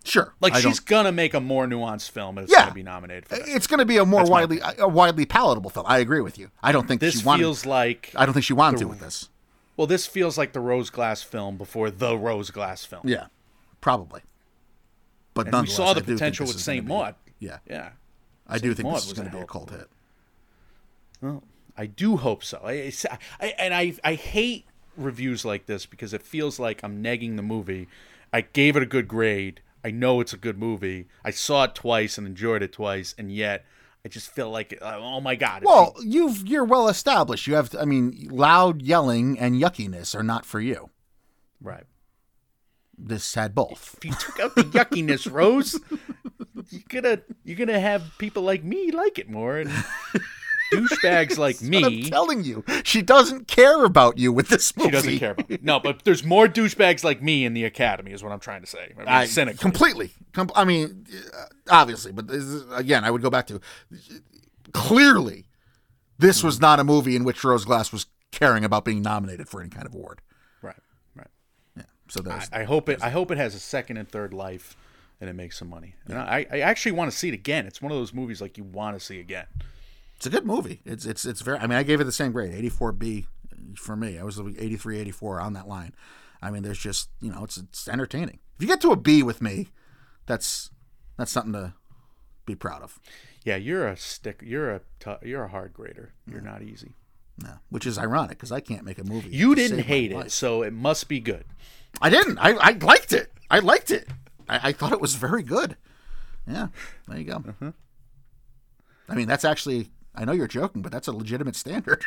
Sure. Like I she's don't- gonna make a more nuanced film, and it's Yeah. gonna be nominated for that. It's going to be a more That's my widely a widely palatable film. I agree with you. I don't think This she wanted. feels like I don't think she wanted to with this. well, this feels like the Rose Glass film before the Rose Glass film. Yeah, probably. But And we nonetheless, saw the I do think potential this with is gonna Saint be- Maud. Yeah, Yeah. I do Saint think Maud this is was going a to be a hell cult of a hit. Well, I do hope so. I, I, and I, I hate reviews like this because it feels like I'm negging the movie. I gave it a good grade. I know it's a good movie. I saw it twice and enjoyed it twice, and yet I just feel like, uh, oh my god. if Well, you've you're well established. You have, I mean, loud yelling and yuckiness are not for you. you- right. This had both. If you took out the yuckiness, Rose, you're gonna you're gonna have people like me like it more, and douchebags like I'm me. telling you, she doesn't care about you with this movie. She doesn't care about me. No, but there's more douchebags like me in the Academy, is what I'm trying to say. I mean, I, cynically. completely. Com- I mean, uh, obviously, but this is, again, I would go back to clearly, this was not a movie in which Rose Glass was caring about being nominated for any kind of award. Right, right. Yeah. So there's. I, I hope it. I hope it has a second and third life, and it makes some money. And I, I actually want to see it again. It's one of those movies like you want to see again. It's a good movie. It's it's it's very. I mean, I gave it the same grade, eighty-four B for me. I was eighty-three, eighty-four on that line. I mean, there's just, you know, it's it's entertaining. If you get to a B with me, that's that's something to be proud of. Yeah, you're a stick. You're a t- you're a hard grader. You're not easy. Yeah, which is ironic because I can't make a movie. You to didn't save my hate it, life. so it must be good. I didn't. I, I liked it. I liked it. I, I thought it was very good. Yeah, there you go. Mm-hmm. I mean, that's actually, I know you're joking, but that's a legitimate standard.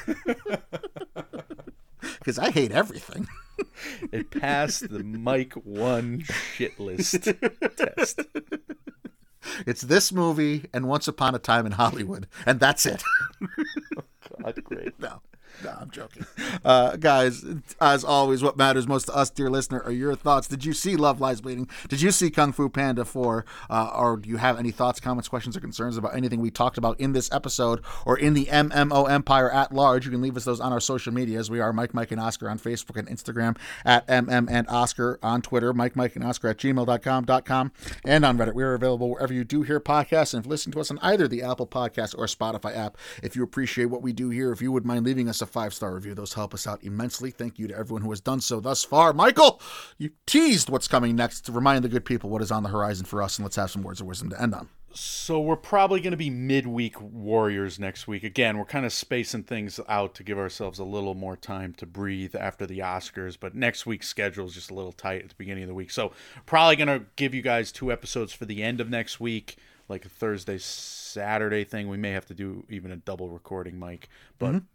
Because I hate everything. It passed the Mike one shit list test. It's this movie and Once Upon a Time in Hollywood, and that's it. God, great. No, no, I'm joking. Uh, guys, as always, what matters most to us, dear listener, are your thoughts. Did you see Love Lies Bleeding? Did you see Kung Fu Panda four? Uh, or do you have any thoughts, comments, questions, or concerns about anything we talked about in this episode or in the M M O Empire at large? You can leave us those on our social medias. We are Mike, Mike, and Oscar on Facebook and Instagram, at M M and Oscar on Twitter, Mike, Mike, and Oscar at gmail dot com, .com, and on Reddit. We are available wherever you do hear podcasts, and if you listen to us on either the Apple Podcast or Spotify app, if you appreciate what we do here, if you would mind leaving us a five-star review, those help us out immensely. Thank you to everyone who has done so thus far. Michael, you teased what's coming next to remind the good people what is on the horizon for us, and let's have some words of wisdom to end on. So we're probably going to be midweek Warriors next week. Again, we're kind of spacing things out to give ourselves a little more time to breathe after the Oscars, but next week's schedule is just a little tight at the beginning of the week. So probably going to give you guys two episodes for the end of next week, like a Thursday, Saturday thing. We may have to do even a double recording, Mike. But Mm-hmm.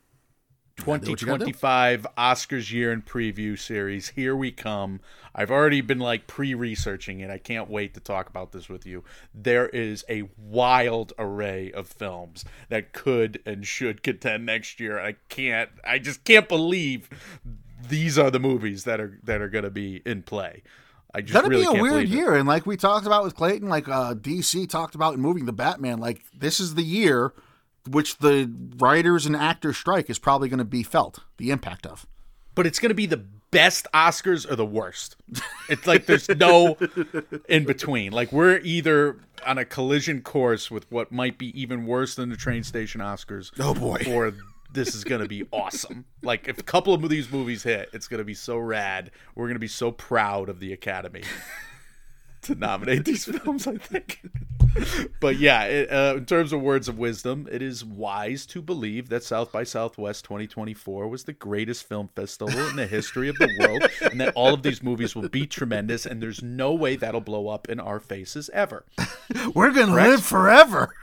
twenty twenty-five Oscars year in preview series. Here we come. I've already been like pre-researching it. I can't wait to talk about this with you. There is a wild array of films that could and should contend next year. I can't I just can't believe these are the movies that are that are going to be in play. I just That'd really be a can't weird believe it. year, and like we talked about with Clayton, like uh, D C talked about in moving the Batman, like this is the year which the writers and actors strike is probably going to be felt, the impact of. But it's going to be the best Oscars or the worst. It's like there's no in between. Like we're either on a collision course with what might be even worse than the train station Oscars. Oh, boy. Or this is going to be awesome. Like if a couple of these movies hit, it's going to be so rad. We're going to be so proud of the Academy to nominate these films, I think. But yeah, it, uh, in terms of words of wisdom, it is wise to believe that South by Southwest twenty twenty-four was the greatest film festival in the history of the world, and that all of these movies will be tremendous, and there's no way that'll blow up in our faces ever. We're going to Correct? live forever.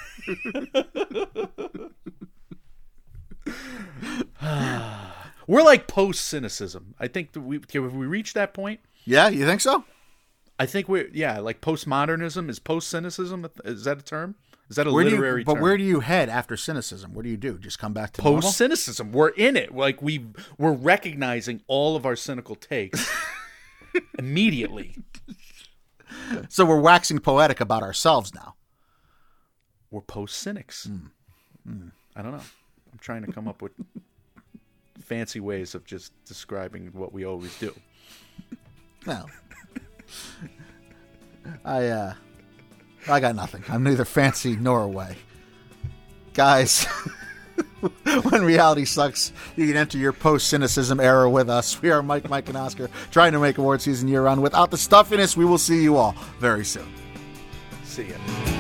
We're like post-cynicism. I think that we have we reached that point? Yeah, you think so? I think we're, yeah, like postmodernism is post-cynicism. Is that a term? Is that a Where do literary you, but term? where do you head after cynicism? What do you do? Just come back to normal? Post-cynicism. We're in it. Like we we're recognizing all of our cynical takes immediately. So we're waxing poetic about ourselves now. We're post-cynics. Mm. Mm. I don't know. I'm trying to come up with fancy ways of just describing what we always do. Well, I uh, I got nothing. I'm neither fancy nor away. Guys, when reality sucks, you can enter your post-cynicism era with us. We are Mike, Mike, and Oscar, trying to make award season year-round. Without the stuffiness, we will see you all very soon. See ya.